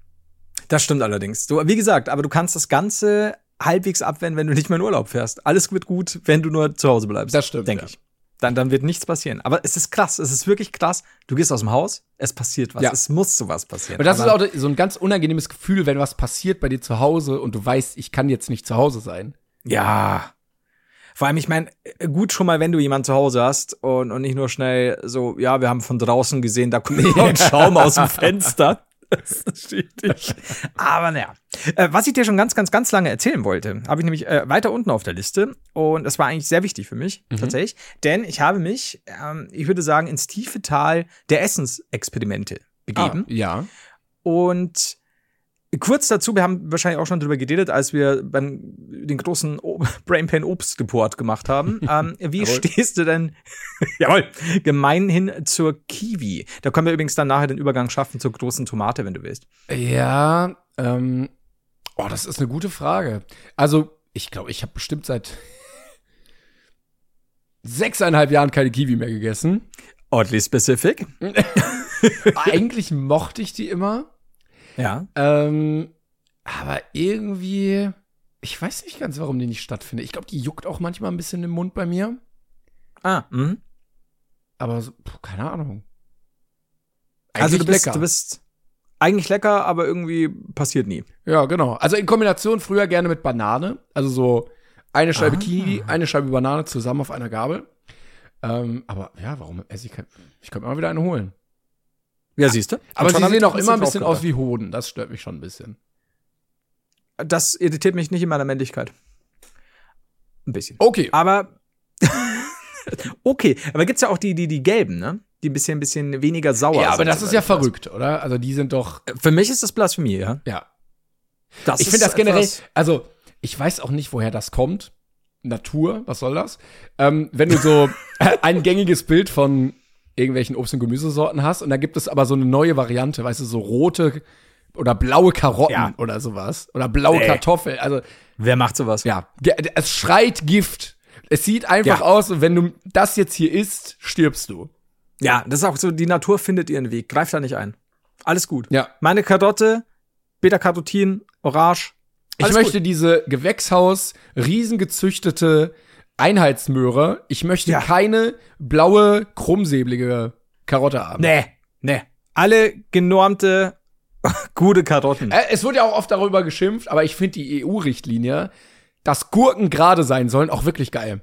Das stimmt allerdings. Du, wie gesagt, aber du kannst das Ganze halbwegs abwenden, wenn du nicht mehr in Urlaub fährst. Alles wird gut, wenn du nur zu Hause bleibst. Das stimmt, denke ja. ich. Dann, dann wird nichts passieren. Aber es ist krass, es ist wirklich krass. Du gehst aus dem Haus, es passiert was. Ja. Es muss sowas passieren. Und das aber, ist auch so ein ganz unangenehmes Gefühl, wenn was passiert bei dir zu Hause und du weißt, ich kann jetzt nicht zu Hause sein. Ja. Vor allem, ich meine, gut schon mal, wenn du jemanden zu Hause hast und, und nicht nur schnell so, ja, wir haben von draußen gesehen, da kommt ein Schaum aus dem Fenster. Das steht nicht. Aber naja. Äh, was ich dir schon ganz, ganz, ganz lange erzählen wollte, habe ich nämlich äh, weiter unten auf der Liste. Und das war eigentlich sehr wichtig für mich, mhm. tatsächlich. Denn ich habe mich, ähm, ich würde sagen, ins tiefe Tal der Essensexperimente begeben. Ah, ja. Und kurz dazu, wir haben wahrscheinlich auch schon drüber geredet, als wir beim den großen o- Brainpan Obst Report gemacht haben. ähm, wie stehst du denn, jawohl, gemeinhin zur Kiwi? Da können wir übrigens dann nachher den Übergang schaffen zur großen Tomate, wenn du willst. Ja, ähm, oh, das ist eine gute Frage. Also, ich glaube, ich habe bestimmt seit sechseinhalb Jahren keine Kiwi mehr gegessen. Oddly specific. Eigentlich mochte ich die immer. Ja. Ähm, aber irgendwie, ich weiß nicht ganz, warum die nicht stattfindet. Ich glaube, die juckt auch manchmal ein bisschen im Mund bei mir. Ah, mhm. Aber so, puh, keine Ahnung. Eigentlich also du bist, lecker. du bist eigentlich lecker, aber irgendwie passiert nie. Ja, genau. Also in Kombination früher gerne mit Banane. Also so eine Scheibe ah. Kiwi, eine Scheibe Banane zusammen auf einer Gabel. Ähm, aber ja, warum esse ich kein, ich könnte mal wieder eine holen. Ja, siehst du. Aber sie sehen auch immer ein bisschen aus wie Hoden. Das stört mich schon ein bisschen. Das irritiert mich nicht in meiner Männlichkeit. Ein bisschen. Okay. Aber okay, aber gibt's ja auch die, die, die gelben, ne? Die ein bisschen, ein bisschen weniger sauer sind. Ja, aber das ist ja verrückt, oder? Also die sind doch. Für mich ist das Blasphemie, ja. Ja. Das ich finde das generell, also ich weiß auch nicht, woher das kommt. Natur, was soll das? Ähm, wenn du so ein gängiges Bild von irgendwelchen Obst- und Gemüsesorten hast und da gibt es aber so eine neue Variante, weißt du, so rote oder blaue Karotten ja. oder sowas oder blaue nee. Kartoffeln. Also wer macht sowas? Ja, es schreit Gift. Es sieht einfach ja. aus, und wenn du das jetzt hier isst, stirbst du. Ja, das ist auch so, die Natur findet ihren Weg. Greif da nicht ein. Alles gut. Ja. Meine Karotte, Beta-Carotin, Orange. Ich möchte gut. diese Gewächshaus riesengezüchtete Einheitsmöhre. Ich möchte ja. keine blaue, krummsäblige Karotte haben. Nee, nee. Alle genormte, gute Karotten. Äh, es wurde ja auch oft darüber geschimpft, aber ich finde die E U-Richtlinie, dass Gurken gerade sein sollen, auch wirklich geil.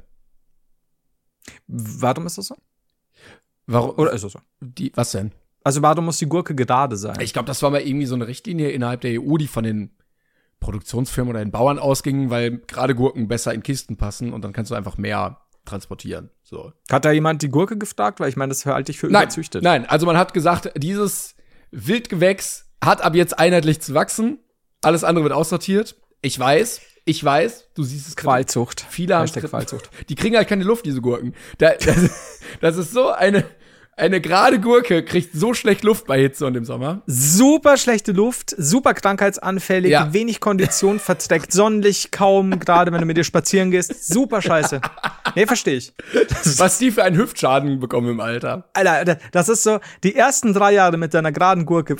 Warum ist das so? Warum? Oder ist das so? Die, was denn? Also warum muss die Gurke gerade sein? Ich glaube, das war mal irgendwie so eine Richtlinie innerhalb der E U, die von den Produktionsfirmen oder den Bauern ausgingen, weil gerade Gurken besser in Kisten passen und dann kannst du einfach mehr transportieren. So. Hat da jemand die Gurke gefragt? Weil ich meine, das halte ich für nein, überzüchtet. Nein, also man hat gesagt, dieses Wildgewächs hat ab jetzt einheitlich zu wachsen. Alles andere wird aussortiert. Ich weiß, ich weiß, du siehst es. Qualzucht. Viele haben Qualzucht. Die kriegen halt keine Luft, diese Gurken. Da, das, das ist so eine Eine gerade Gurke kriegt so schlecht Luft bei Hitze und im Sommer. Super schlechte Luft, super krankheitsanfällig, ja. wenig Kondition, verträgt Sonnenlicht kaum, gerade wenn du mit dir spazieren gehst. Super scheiße. Nee, verstehe ich. Was die für einen Hüftschaden bekommen im Alter. Alter, das ist so, die ersten drei Jahre mit deiner geraden Gurke.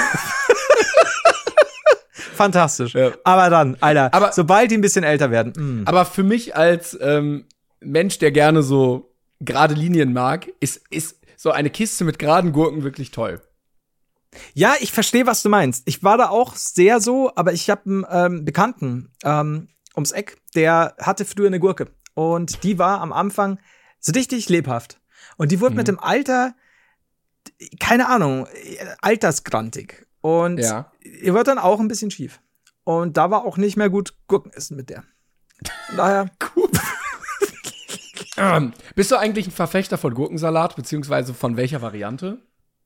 Fantastisch. Ja. Aber dann, Alter, aber, sobald die ein bisschen älter werden. Mh. Aber für mich als ähm, Mensch, der gerne so gerade Linien mag, ist, ist so eine Kiste mit geraden Gurken wirklich toll. Ja, ich verstehe, was du meinst. Ich war da auch sehr so, aber ich habe einen ähm, Bekannten ähm, ums Eck, der hatte früher eine Gurke. Und die war am Anfang so richtig lebhaft. Und die wurde mhm. mit dem Alter, keine Ahnung, altersgrantig. Und ja. ihr wird dann auch ein bisschen schief. Und da war auch nicht mehr gut Gurken essen mit der. Von daher, cool. Ähm, bist du eigentlich ein Verfechter von Gurkensalat, beziehungsweise von welcher Variante?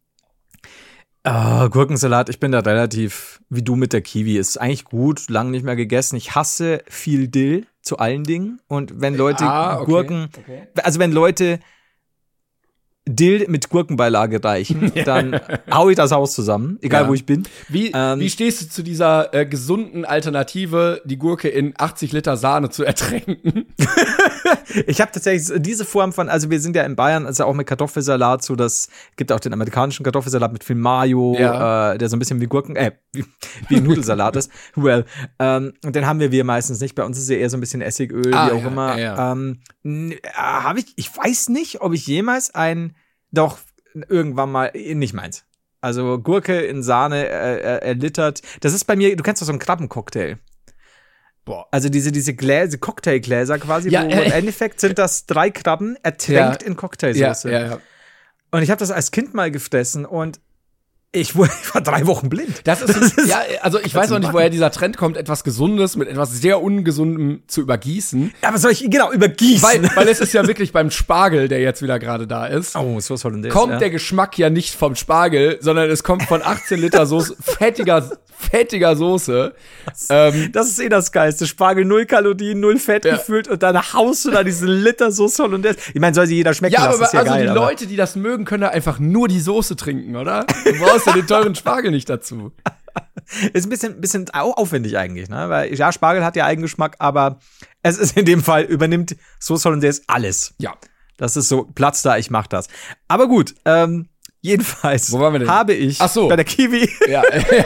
Uh, Gurkensalat, ich bin da relativ wie du mit der Kiwi. Ist eigentlich gut, lang nicht mehr gegessen. Ich hasse viel Dill zu allen Dingen. Und wenn Leute ah, okay, Gurken, okay. also wenn Leute Dill mit Gurkenbeilage reichen, dann hau ich das Haus zusammen, egal ja. wo ich bin. Wie, ähm, wie stehst du zu dieser äh, gesunden Alternative, die Gurke in achtzig Liter Sahne zu ertränken? Ich habe tatsächlich diese Form von, also wir sind ja in Bayern, also auch mit Kartoffelsalat, so das gibt auch den amerikanischen Kartoffelsalat mit viel Mayo, ja. äh, der so ein bisschen wie Gurken, äh, wie, wie ein Nudelsalat ist. Well, ähm, und den haben wir wir meistens nicht. Bei uns ist ja eher so ein bisschen Essigöl, ah, wie auch ja, immer. Ja, ja. Ähm, habe ich, ich weiß nicht, ob ich jemals ein, doch irgendwann mal, nicht meins. Also Gurke in Sahne äh, erlittert. Das ist bei mir, du kennst doch so einen Krabbencocktail. Boah. Also diese, diese Gläser, Cocktailgläser quasi, ja, wo äh, im Endeffekt sind das drei Krabben ertränkt ja, in Cocktailsoße. Ja, ja, ja. Und ich habe das als Kind mal gefressen und Ich, ich war drei Wochen blind. Das ist, das ist ja, also ich weiß auch nicht, woher dieser Trend kommt, etwas Gesundes mit etwas sehr Ungesundem zu übergießen. Ja, aber soll ich, genau, übergießen? Weil, weil es ist ja wirklich beim Spargel, der jetzt wieder gerade da ist. Oh, so soll denn das, kommt ja. der Geschmack ja nicht vom Spargel, sondern es kommt von achtzehn Liter Soße, fettiger, fettiger Soße. Das, ähm, das ist eh das Geilste. Spargel, null Kalorien, null Fett ja. gefüllt und dann haust du da diesen Liter Soße Hollandaise. Ich meine, soll sie jeder schmecken ja, lassen, aber ist ja also geil, die aber. Leute, die das mögen, können da einfach nur die Soße trinken, oder? Du brauchst ja den teuren Spargel nicht dazu. Ist ein bisschen, bisschen auch aufwendig eigentlich, ne? Weil, ja, Spargel hat ja Eigengeschmack, aber es ist in dem Fall, übernimmt Soße Hollandaise alles. Ja. Das ist so, Platz da, ich mach das. Aber gut, ähm, jedenfalls Wo waren wir denn? habe ich Ach so. bei der Kiwi, Ja.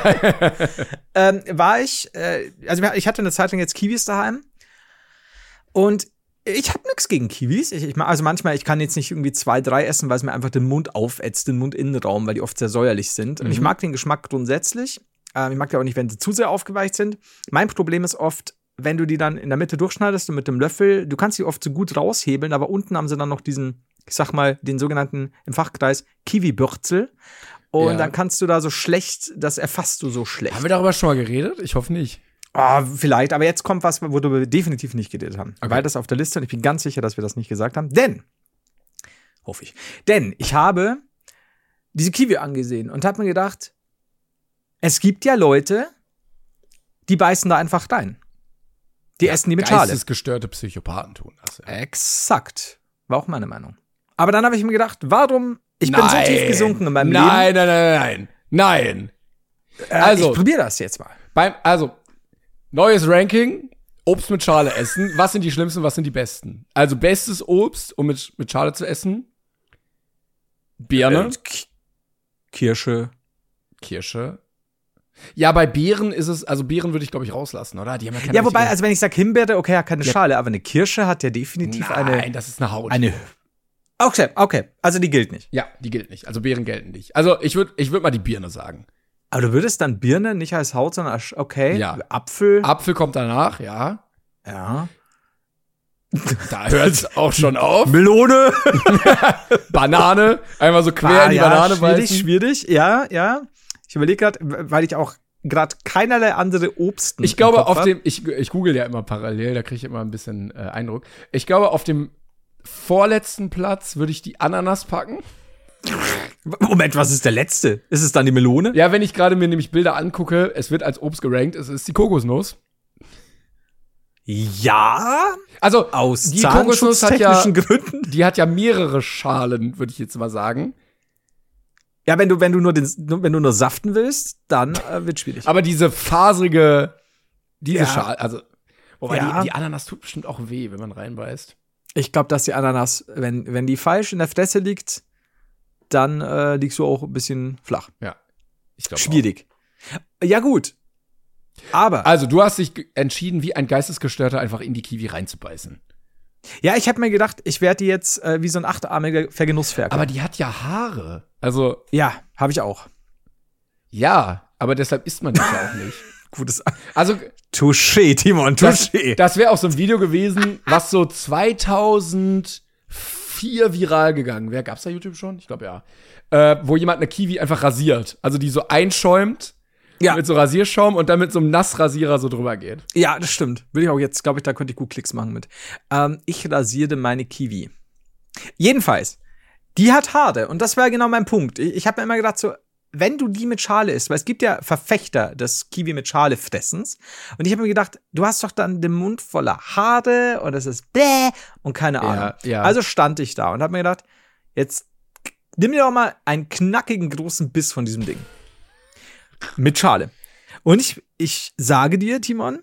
ähm, war ich, äh, also ich hatte eine Zeit lang jetzt Kiwis daheim und ich habe nichts gegen Kiwis. Ich, ich, also manchmal, ich kann jetzt nicht irgendwie zwei, drei essen, weil es mir einfach den Mund aufätzt, den Mundinnenraum, weil die oft sehr säuerlich sind. Und Mhm. ich mag den Geschmack grundsätzlich. Ähm, ich mag ja auch nicht, wenn sie zu sehr aufgeweicht sind. Mein Problem ist oft, wenn du die dann in der Mitte durchschneidest und mit dem Löffel, du kannst die oft so gut raushebeln, aber unten haben sie dann noch diesen, ich sag mal, den sogenannten im Fachkreis Kiwi-Bürzel. Und Ja. dann kannst du da so schlecht, das erfasst du so schlecht. Haben wir darüber schon mal geredet? Ich hoffe nicht. Ah, vielleicht, aber jetzt kommt was, worüber wir definitiv nicht geredet haben. Okay. Weil das auf der Liste und ich bin ganz sicher, dass wir das nicht gesagt haben. Denn, hoffe ich, denn ich habe diese Kiwi angesehen und habe mir gedacht, es gibt ja Leute, die beißen da einfach rein. Die Ja, essen die mit Schale. Geistesgestörte Psychopathen tun das. Ja. Exakt. War auch meine Meinung. Aber dann habe ich mir gedacht, warum, ich bin so Nein. tief gesunken in meinem Nein, Leben. nein, nein, nein, nein. Äh, Also- ich probiere das jetzt mal. Beim, also, neues Ranking, Obst mit Schale essen. Was sind die schlimmsten, was sind die besten? Also, bestes Obst, um mit, mit Schale zu essen. Birne. Äh, K- Kirsche. Kirsche. Ja, bei Beeren ist es, also Beeren würde ich, glaube ich, rauslassen, oder? Die haben ja keine Ja, wobei, richtige- also wenn ich sage Himbeere, okay, hat keine Ja. Schale, aber eine Kirsche hat ja definitiv Nein, eine. das ist eine Haut. Eine. Okay, okay. Also die gilt nicht. Ja, die gilt nicht. Also Beeren gelten nicht. Also ich würde ich würd mal die Birne sagen. Aber du würdest dann Birne nicht als Haut, sondern als, okay, Ja. Apfel. Apfel kommt danach, ja. Ja. Da hört es auch schon auf. Melone. Banane, einmal so quer Ah, in die ja, Banane schwierig, beißen. schwierig. Ja, ja. Ich überlege gerade, weil ich auch gerade keinerlei andere Obst. Ich glaube, auf dem, ich, ich google ja immer parallel, da kriege ich immer ein bisschen äh, Eindruck. Ich glaube, auf dem vorletzten Platz würde ich die Ananas packen. Moment, was ist der letzte? Ist es dann die Melone? Ja, wenn ich gerade mir nämlich Bilder angucke, es wird als Obst gerankt, es ist die Kokosnuss. Ja. Also, Aus die Kokosnuss hat ja, zahnschutztechnischen Gründen. die hat ja mehrere Schalen, würde ich jetzt mal sagen. Ja, wenn du, wenn du nur den, wenn du nur saften willst, dann äh, wird schwierig. Aber diese faserige, diese Ja. Schale, also, wobei Ja. die, die Ananas tut bestimmt auch weh, wenn man reinbeißt. Ich glaube, dass die Ananas, wenn, wenn die falsch in der Fresse liegt, dann äh, liegst du auch ein bisschen flach. Ja. Ich glaube Schwierig. Ja, gut. Aber, Also, du hast dich ge- entschieden, wie ein Geistesgestörter einfach in die Kiwi reinzubeißen. ja, ich habe mir gedacht, ich werde die jetzt äh, wie so ein achtarmiger Vergenussferkel. Aber die hat ja Haare. Also, ja, habe ich auch. ja, aber deshalb isst man das ja auch nicht. Gutes. Also, Touché, Timon, das, touché. das wäre auch so ein Video gewesen, was so zweitausendvier viral gegangen wäre. Gab's da YouTube schon? Ich glaube ja. Äh, wo jemand eine Kiwi einfach rasiert. Also die so einschäumt Ja. mit so Rasierschaum und dann mit so einem Nassrasierer so drüber geht. Ja, das stimmt. Will ich auch jetzt, glaube ich, da könnte ich gut Klicks machen mit. Ähm, ich rasierte meine Kiwi. Jedenfalls, die hat Haare. Und das war genau mein Punkt. Ich, ich habe mir immer gedacht, so, wenn du die mit Schale isst, weil es gibt ja Verfechter des Kiwi mit Schale fressens. Und ich habe mir gedacht, du hast doch dann den Mund voller Haare und es ist bäh und keine Ahnung. ja. Also stand ich da und habe mir gedacht, jetzt nimm dir doch mal einen knackigen großen Biss von diesem Ding. Mit Schale. Und ich, ich sage dir, Timon,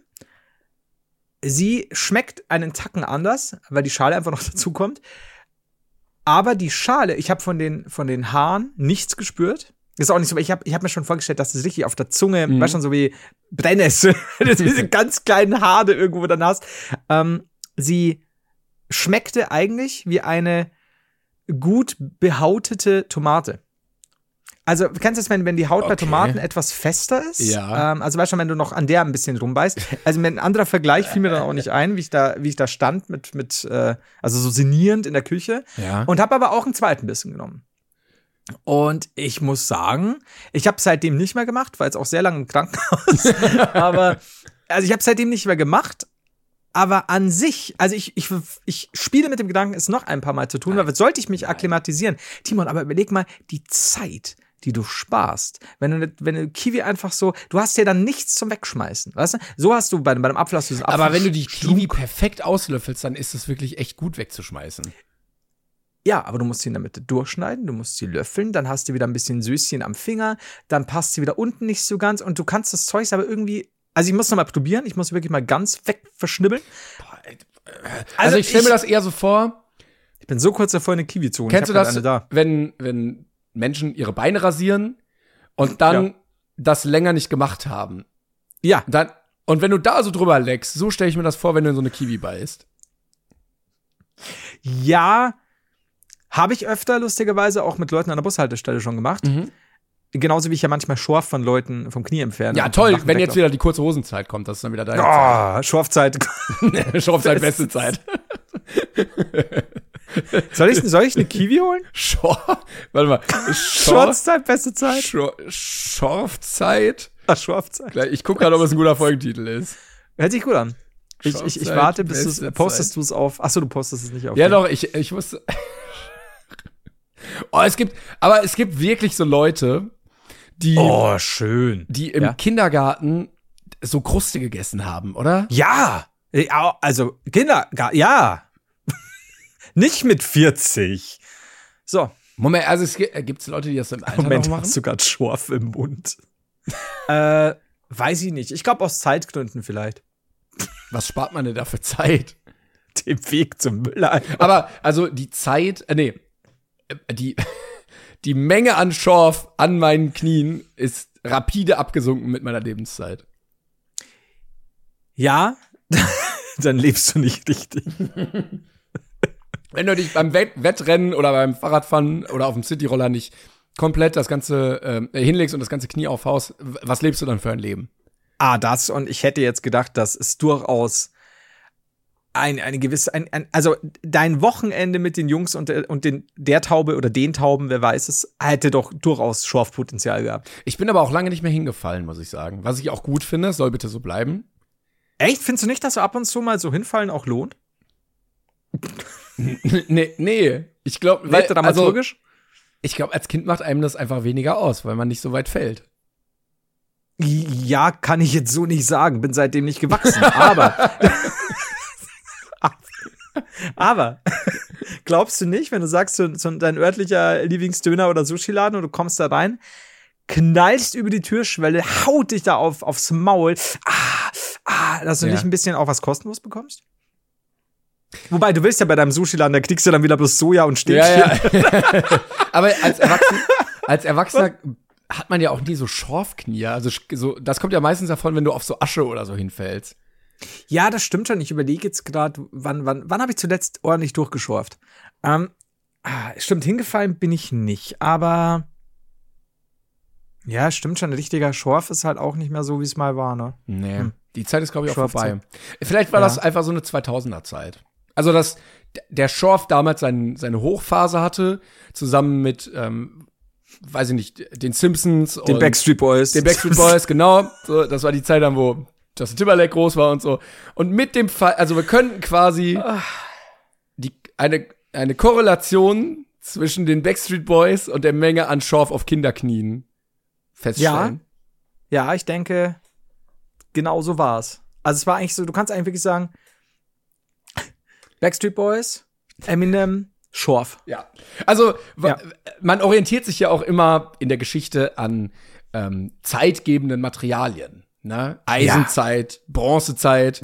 sie schmeckt einen Tacken anders, weil die Schale einfach noch dazu kommt. Aber die Schale, ich habe von den, von den Haaren nichts gespürt. Ist auch nicht so, weil ich habe ich hab mir schon vorgestellt, dass das richtig auf der Zunge, Mhm. weißt schon, so wie Brennnessel, wenn du diese ganz kleinen Haare irgendwo dann hast. Ähm, sie schmeckte eigentlich wie eine gut behautete Tomate. Also, du kennst es, wenn, wenn die Haut bei Okay. Tomaten etwas fester ist? Ja. Ähm, also, weißt du, wenn du noch an der ein bisschen rumbeißt. Also, ein anderer Vergleich fiel mir dann auch nicht ein, wie ich da, wie ich da stand mit, mit äh, also so sinnierend in der Küche. Ja. Und habe aber auch einen zweiten Bissen genommen. Und ich muss sagen, ich habe seitdem nicht mehr gemacht, war jetzt auch sehr lange im Krankenhaus. aber also ich habe seitdem nicht mehr gemacht. Aber an sich, also ich, ich, ich spiele mit dem Gedanken, es noch ein paar Mal zu tun, weil sollte ich mich Nein. akklimatisieren. Timon, aber überleg mal, die Zeit, die du sparst, wenn du, wenn du Kiwi einfach so, du hast ja dann nichts zum Wegschmeißen, weißt du? So hast du bei, bei einem Apfel hast du diesen Apfel. Aber wenn du die Kiwi perfekt auslöffelst, dann ist es wirklich echt gut wegzuschmeißen. Ja, aber du musst sie in der Mitte durchschneiden, du musst sie löffeln, dann hast du wieder ein bisschen Süßchen am Finger, dann passt sie wieder unten nicht so ganz und du kannst das Zeug aber irgendwie. Also ich muss noch mal probieren, ich muss wirklich mal ganz weg verschnibbeln. Also, also ich stelle mir das eher so vor. Ich bin so kurz davor, eine Kiwi zu holen. Kennst du das, da. wenn, wenn Menschen ihre Beine rasieren und dann ja. das länger nicht gemacht haben? Ja. Dann, und wenn du da so drüber leckst, so stelle ich mir das vor, wenn du in so eine Kiwi beißt. Ja, habe ich öfter lustigerweise auch mit Leuten an der Bushaltestelle schon gemacht. Mhm. Genauso wie ich ja manchmal Schorf von Leuten vom Knie entferne. Ja, toll, wenn jetzt wieder die kurze Hosenzeit kommt, das ist dann wieder deine oh, Zeit. Schorfzeit. Schorfzeit, beste Zeit. Soll ich, soll ich eine Kiwi holen? Schorf, warte mal. Schorfzeit, beste Zeit. Schor Schorfzeit? Ach, Schorfzeit. Ich gucke gerade, ob es ein guter Folgentitel ist. Hört sich gut an. Ich, ich, ich warte, bis du postest du es auf. Achso, du postest es nicht auf. Ja, doch, ich, ich wusste. Oh, es gibt, aber es gibt wirklich so Leute, die, oh, schön. die im ja. Kindergarten so Kruste gegessen haben, oder? Ja, also Kindergarten, ja. Nicht mit vierzig. So. Moment, also es gibt Leute, die das im Alter Moment, noch machen? hast du gerade Schorf im Mund? äh, weiß ich nicht. Ich glaube aus Zeitgründen vielleicht. Was spart man denn da für Zeit? Den Weg zum Mülleimer. Aber, also die Zeit, äh, nee, die, die Menge an Schorf an meinen Knien ist rapide abgesunken mit meiner Lebenszeit. Ja, dann lebst du nicht richtig. Wenn du dich beim Wett Wettrennen oder beim Fahrradfahren oder auf dem Cityroller nicht komplett das Ganze äh, hinlegst und das ganze Knie aufhaust, was lebst du dann für ein Leben? Ah, das, und ich hätte jetzt gedacht, das ist durchaus ein, eine gewisse, ein, ein, also dein Wochenende mit den Jungs und, und den, der Taube oder den Tauben, wer weiß es, hätte doch durchaus Schorfpotenzial gehabt. Ich bin aber auch lange nicht mehr hingefallen, muss ich sagen. Was ich auch gut finde, soll bitte so bleiben. Echt? Findest du nicht, dass so ab und zu mal so hinfallen auch lohnt? nee, nee. Ich glaube, weil dramaturgisch? Also, ich glaube, als Kind macht einem das einfach weniger aus, weil man nicht so weit fällt. Ja, kann ich jetzt so nicht sagen. Bin seitdem nicht gewachsen. aber, aber, glaubst du nicht, wenn du sagst, so, so dein örtlicher Lieblingsdöner oder Sushi-Laden und du kommst da rein, knallst über die Türschwelle, haut dich da auf, aufs Maul, ah, ah, dass du ja. nicht ein bisschen auch was kostenlos bekommst? Wobei, du willst ja bei deinem Sushi-Laden, da kriegst du dann wieder bloß Soja und Stäbchen. Ja, ja. Aber als Erwachsener, als Erwachsener hat man ja auch nie so Schorfknie. Also so, das kommt ja meistens davon, wenn du auf so Asche oder so hinfällst. Ja, das stimmt schon. Ich überlege jetzt gerade, wann, wann, wann habe ich zuletzt ordentlich durchgeschorft? Ähm, stimmt, hingefallen bin ich nicht, aber ja, stimmt schon. Ein richtiger Schorf ist halt auch nicht mehr so, wie es mal war, ne? Nee, hm. Die Zeit ist, glaube ich, auch vorbei. Vielleicht war ja. das einfach so eine zweitausender-Zeit. Also, dass der Schorf damals sein, seine Hochphase hatte, zusammen mit, ähm, weiß ich nicht, den Simpsons. Den und Backstreet Boys. Den Backstreet Boys, genau. So, das war die Zeit dann, wo Justin Timberlake groß war und so. Und mit dem Fall, also wir könnten quasi die, eine, eine Korrelation zwischen den Backstreet Boys und der Menge an Schorf auf Kinderknien feststellen. Ja, ja, ich denke, genau so war es. Also es war eigentlich so, du kannst eigentlich wirklich sagen, Backstreet Boys, Eminem, Schorf. Ja. Also ja. man orientiert sich ja auch immer in der Geschichte an ähm, zeitgebenden Materialien. Ne? Eisenzeit, ja. Bronzezeit,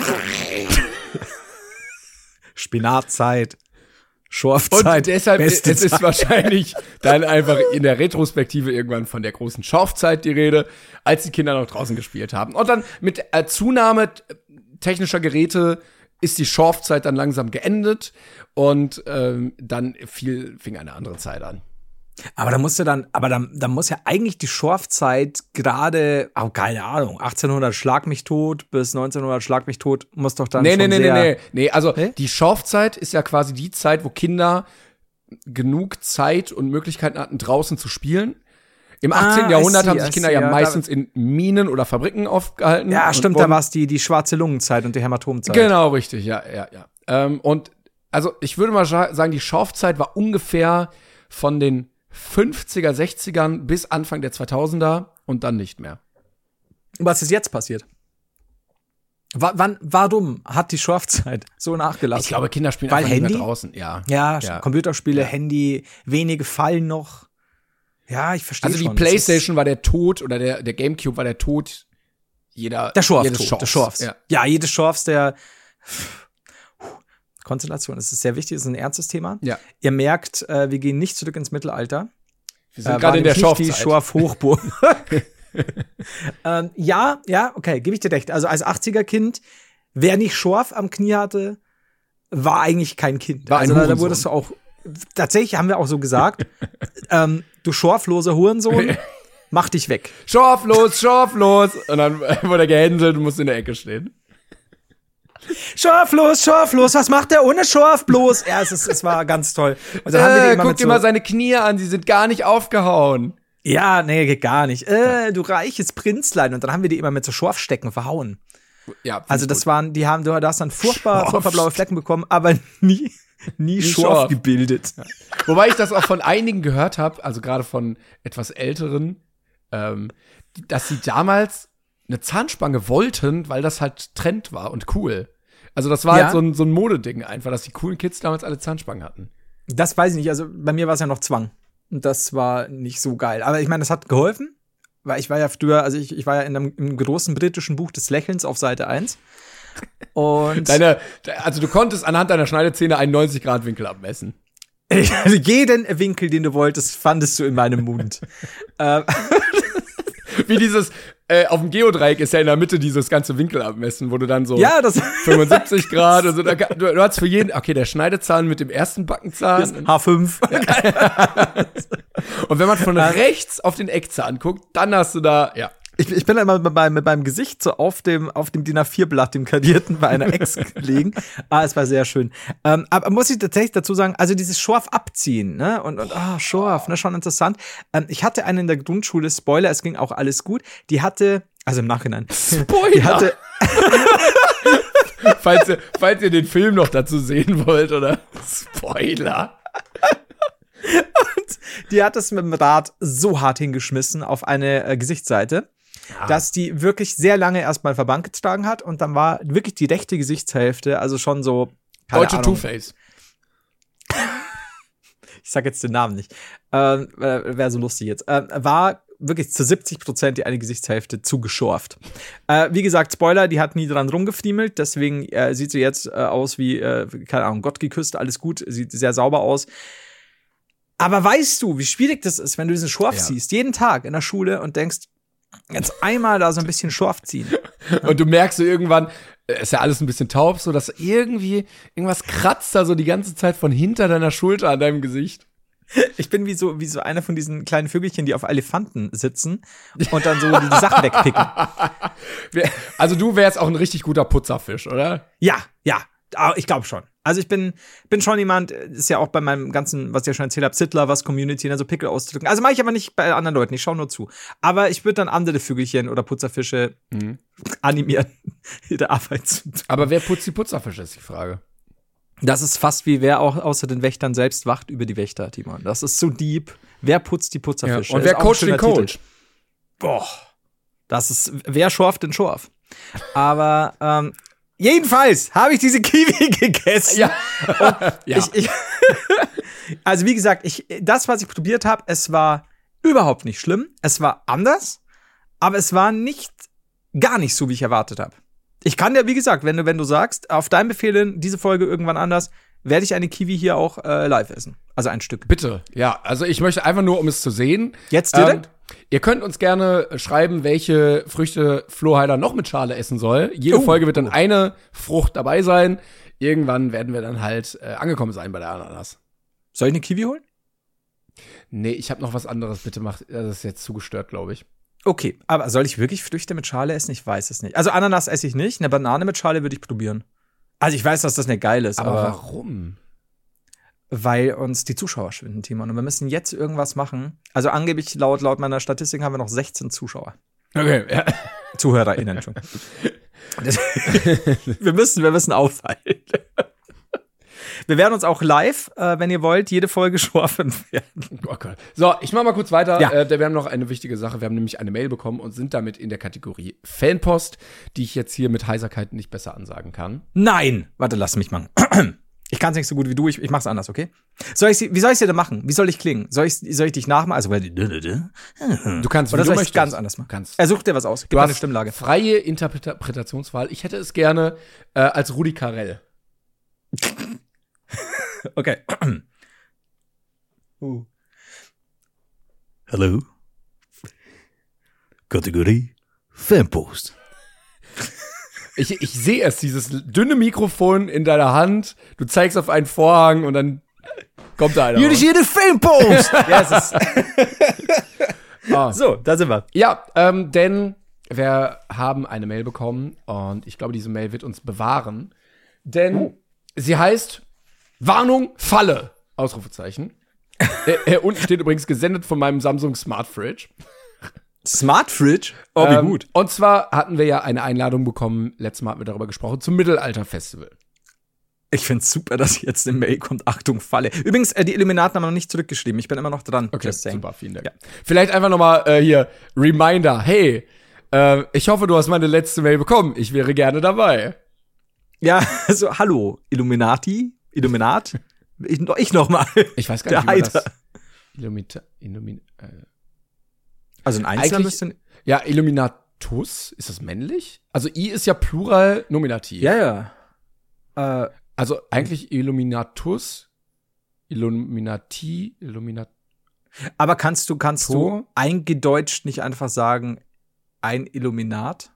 Spinatzeit, Schorfzeit. Und deshalb es ist wahrscheinlich dann einfach in der Retrospektive irgendwann von der großen Schorfzeit die Rede, als die Kinder noch draußen gespielt haben. Und dann mit äh, Zunahme technischer Geräte ist die Schorfzeit dann langsam geendet und ähm, dann fiel, fing eine andere Zeit an. Aber da musst du dann, aber dann, dann muss ja eigentlich die Schorfzeit gerade, oh, keine Ahnung, achtzehnhundert Schlag mich tot bis neunzehnhundert Schlag mich tot, muss doch dann nee, schon nee, nee, sehr nee, nee, nee, also nee? die Schorfzeit ist ja quasi die Zeit, wo Kinder genug Zeit und Möglichkeiten hatten, draußen zu spielen. Im Ah, achtzehnten. I Jahrhundert see, haben I sich Kinder see, ja ja, meistens in Minen oder Fabriken aufgehalten. Ja, und stimmt, wurden- da war es die, die schwarze Lungenzeit und die Hämatomzeit. Genau, richtig, ja, ja, ja. Ähm, und also ich würde mal scha- sagen, die Schorfzeit war ungefähr von den fünfziger, sechzigern bis Anfang der zweitausender und dann nicht mehr. Was ist jetzt passiert? W wann, warum hat die Schorfzeit so nachgelassen? Ich glaube, Kinder spielen Weil einfach nicht Handy? mehr draußen, ja. Ja, Ja. Computerspiele, Ja. Handy, wenige fallen noch. Ja, ich verstehe Also die schon. PlayStation war der Tod oder der, der Gamecube war der Tod jeder Der Schorf, jedes der Schorfs. Schorfs. Ja. Ja, jedes Schorfs, der Konzentration, das ist sehr wichtig, das ist ein ernstes Thema. Ja. Ihr merkt, äh, wir gehen nicht zurück ins Mittelalter. Wir sind Äh, gerade war in der nämlich nicht die Schorfzeit. Schorf-Hochburg. ähm, ja, ja, okay, gebe ich dir recht. Also als achtziger-Kind, wer nicht Schorf am Knie hatte, war eigentlich kein Kind. War ein also da, da Hurensohn. wurdest du auch, tatsächlich haben wir auch so gesagt, ähm, du schorfloser Hurensohn, mach dich weg. Schorf los, Schorf los. Und dann wurde er gehänselt und musste in der Ecke stehen. Schorflos, schorflos, was macht der ohne Schorf bloß? Ja, es, ist, es war ganz toll. Und dann haben wir die Äh, immer guck mit dir so, mal seine Knie an, sie sind gar nicht aufgehauen. ja, nee, geht gar nicht. Äh, du reiches Prinzlein. Und dann haben wir die immer mit so Schorfstecken verhauen. Ja, find Also ich das gut. waren, die haben, du hast dann furchtbar, Schorf. furchtbar blaue Flecken bekommen, aber nie, nie, Schorf, Schorf. gebildet. Wobei ich das auch von einigen gehört habe, also gerade von etwas Älteren, ähm, dass sie damals eine Zahnspange wollten, weil das halt Trend war und cool. Also das war Ja. halt so ein, so ein Modeding einfach, dass die coolen Kids damals alle Zahnspangen hatten. Das weiß ich nicht. Also bei mir war es ja noch Zwang. Und das war nicht so geil. Aber ich meine, das hat geholfen, weil ich war ja früher, also ich, ich war ja in einem, im großen britischen Buch des Lächelns auf Seite eins. Und Deine, also du konntest anhand deiner Schneidezähne einen neunzig-Grad-Winkel abmessen. also jeden Winkel, den du wolltest, fandest du in meinem Mund. ähm, Wie dieses, äh, auf dem Geodreieck ist ja in der Mitte dieses ganze Winkel abmessen, wo du dann so ja, das fünfundsiebzig Grad und so, da, kann- du, du hast für jeden, okay, der Schneidezahn mit dem ersten Backenzahn. H fünf. Und wenn man von rechts auf den Eckzahn guckt, dann hast du da, ja. Ich, ich bin immer mit meinem, mit meinem Gesicht so auf dem, auf dem D I N A vier Blatt, dem karierten, bei einer Ex gelegen. Ah, es war sehr schön. Ähm, aber muss ich tatsächlich dazu sagen, also dieses Schorf abziehen, ne, und, und, ah, Schorf, ne, schon interessant. Ähm, ich hatte eine in der Grundschule, Spoiler, es ging auch alles gut, die hatte, also im Nachhinein. Spoiler! Die hatte, falls, ihr, falls ihr den Film noch dazu sehen wollt, oder? Spoiler. die hat es mit dem Rad so hart hingeschmissen auf eine äh, Gesichtsseite, Ja. dass die wirklich sehr lange erstmal Verband getragen hat und dann war wirklich die rechte Gesichtshälfte, also schon so, keine Deutsche Ahnung, Two-Face. ich sag jetzt den Namen nicht, ähm, äh, wäre so lustig jetzt, äh, war wirklich zu siebzig Prozent die eine Gesichtshälfte zugeschorft. Äh, wie gesagt, Spoiler, die hat nie dran rumgefriemelt, deswegen äh, sieht sie jetzt äh, aus wie, äh, keine Ahnung, Gott geküsst, alles gut, sieht sehr sauber aus. Aber weißt du, wie schwierig das ist, wenn du diesen Schorf Ja. siehst, jeden Tag in der Schule und denkst, jetzt einmal da so ein bisschen Schorf ziehen. Und du merkst so irgendwann, äh, ist ja alles ein bisschen taub, so dass irgendwie irgendwas kratzt da so die ganze Zeit von hinter deiner Schulter an deinem Gesicht. Ich bin wie so, wie so einer von diesen kleinen Vögelchen, die auf Elefanten sitzen und dann so die, die Sachen wegpicken. Wir- Also du wärst auch ein richtig guter Putzerfisch, oder? Ja, ja, ah, ich glaube schon. Also ich bin, bin schon jemand, ist ja auch bei meinem ganzen, was ich ja schon erzählt habe, Zittler, was Community, also Pickel ausdrücken. Also mache ich aber nicht bei anderen Leuten, ich schaue nur zu. Aber ich würde dann andere Vögelchen oder Putzerfische Mhm. animieren, der Arbeit zu tun. Aber wer putzt die Putzerfische, ist die Frage. Das ist fast wie wer auch außer den Wächtern selbst wacht über die Wächter, Timon. Das ist so deep. Wer putzt die Putzerfische? Und Ist wer auch ein coacht den schöner Coach? Titel. Boah. Das ist, wer schorft den Schorf? Aber, ähm, jedenfalls habe ich diese Kiwi gegessen. Ja. ja. Ich, ich, also wie gesagt, ich, das, was ich probiert habe, es war überhaupt nicht schlimm. Es war anders, aber es war nicht, gar nicht so, wie ich erwartet habe. Ich kann ja, wie gesagt, wenn du, wenn du sagst, auf deinen Befehl hin, diese Folge irgendwann anders, werde ich eine Kiwi hier auch äh, live essen. Also ein Stück. Bitte, ja. Also ich möchte einfach nur, um es zu sehen. Jetzt direkt? Ähm, ihr könnt uns gerne schreiben, welche Früchte Flo Heider noch mit Schale essen soll. Jede Oh. Folge wird dann eine Frucht dabei sein. Irgendwann werden wir dann halt äh, angekommen sein bei der Ananas. Soll ich eine Kiwi holen? Nee, ich habe noch was anderes. Bitte macht, das ist jetzt zu gestört, glaube ich. Okay, aber soll ich wirklich Früchte mit Schale essen? Ich weiß es nicht. Also Ananas esse ich nicht, eine Banane mit Schale würde ich probieren. Also ich weiß, dass das nicht geil ist, Aber, aber, warum? weil uns die Zuschauer schwinden, Timon. Und wir müssen jetzt irgendwas machen. Also angeblich, laut, laut meiner Statistik, haben wir noch sechzehn Zuschauer. Okay, ja. ZuhörerInnen schon. wir müssen, wir müssen auffallen. Wir werden uns auch live, äh, wenn ihr wollt, jede Folge schorfen werden. Okay. So, ich mach mal kurz weiter. Ja. Äh, wir haben noch eine wichtige Sache. Wir haben nämlich eine Mail bekommen und sind damit in der Kategorie Fanpost, die ich jetzt hier mit Heiserkeit nicht besser ansagen kann. Nein! Warte, lass mich machen. Ich kann es nicht so gut wie du, ich, ich mach's anders, okay? Soll ich, wie soll ich dir denn machen? Wie soll ich klingen? Soll ich, soll ich dich nachmachen? Also, weil Du kannst, wie Oder du soll ich möchtest. ganz anders machen? Kannst. Er sucht dir was aus. Gib Du mir hast eine Stimmlage. freie Interpretationswahl. Ich hätte es gerne äh, als Rudi Carell. Okay. uh. Hallo. Kategorie Fanpost. Ich, ich sehe es, dieses dünne Mikrofon in deiner Hand. Du zeigst auf einen Vorhang und dann kommt da einer. Hier ist jede Fanpost! Ja, es ist Ah. so, da sind wir. Ja, ähm, denn wir haben eine Mail bekommen und ich glaube, diese Mail wird uns bewahren. Denn oh. sie heißt Warnung, Falle! Ausrufezeichen. äh, äh, unten steht übrigens gesendet von meinem Samsung Smart Fridge. Smart Fridge? Oh, wie ähm, gut. Und zwar hatten wir ja eine Einladung bekommen, letztes Mal hatten wir darüber gesprochen, zum Mittelalter-Festival. Ich find's super, dass jetzt eine Mail kommt. Achtung, Falle. Übrigens, äh, die Illuminaten haben noch nicht zurückgeschrieben. Ich bin immer noch dran. Okay, Just saying. super, vielen Dank. Ja. Vielleicht einfach noch mal äh, hier, Reminder. Hey, äh, ich hoffe, du hast meine letzte Mail bekommen. Ich wäre gerne dabei. Ja, also, hallo, Illuminati, Illuminat. Ich, ich noch mal. Ich weiß gar Der nicht, wie man das Heiter. Illumita, Illumin, äh, Also ein Einzelner Eigentlich- müsste. ja, Illuminatus, ist das männlich? Also I ist ja Plural Nominativ. Ja, ja. Äh, Also eigentlich Illuminatus, Illuminati, Illuminat. aber kannst du, kannst To? du eingedeutscht nicht einfach sagen, ein Illuminat?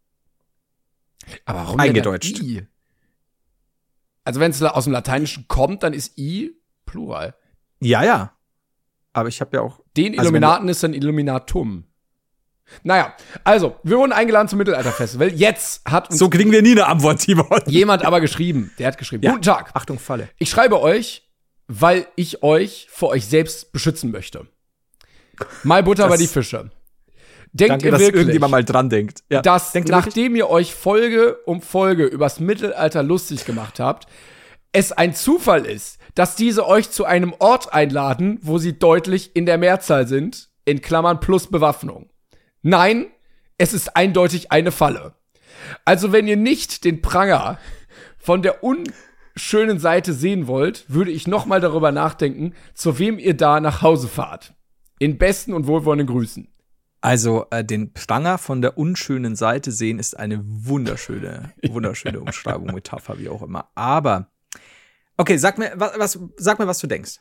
Aber warum Eingedeutscht. denn dann I? Also wenn es aus dem Lateinischen kommt, dann ist I Plural. Ja, ja. Aber ich habe ja auch. Den Also Illuminaten ist dann Illuminatum. Naja, also, wir wurden eingeladen zum Mittelalterfestival. Jetzt hat uns So kriegen wir nie eine Antwort, Timon. jemand aber geschrieben. Der hat geschrieben, Ja. guten Tag. Achtung, Falle. Ich schreibe euch, weil ich euch vor euch selbst beschützen möchte. Mal Butter Das- bei die Fische. Denkt Danke, ihr dass wirklich, irgendjemand mal dran denkt. Ja. dass Denkt ihr wirklich? nachdem ihr euch Folge um Folge übers Mittelalter lustig gemacht habt, es ein Zufall ist, dass diese euch zu einem Ort einladen, wo sie deutlich in der Mehrzahl sind, in Klammern plus Bewaffnung? Nein, es ist eindeutig eine Falle. Also wenn ihr nicht den Pranger von der unschönen Seite sehen wollt, würde ich noch mal darüber nachdenken, zu wem ihr da nach Hause fahrt. In besten und wohlwollenden Grüßen. Also, äh, den Pranger von der unschönen Seite sehen ist eine wunderschöne, wunderschöne Umschreibung, Metapher, wie auch immer. Aber, okay, sag mir, was, was, sag mir, was du denkst.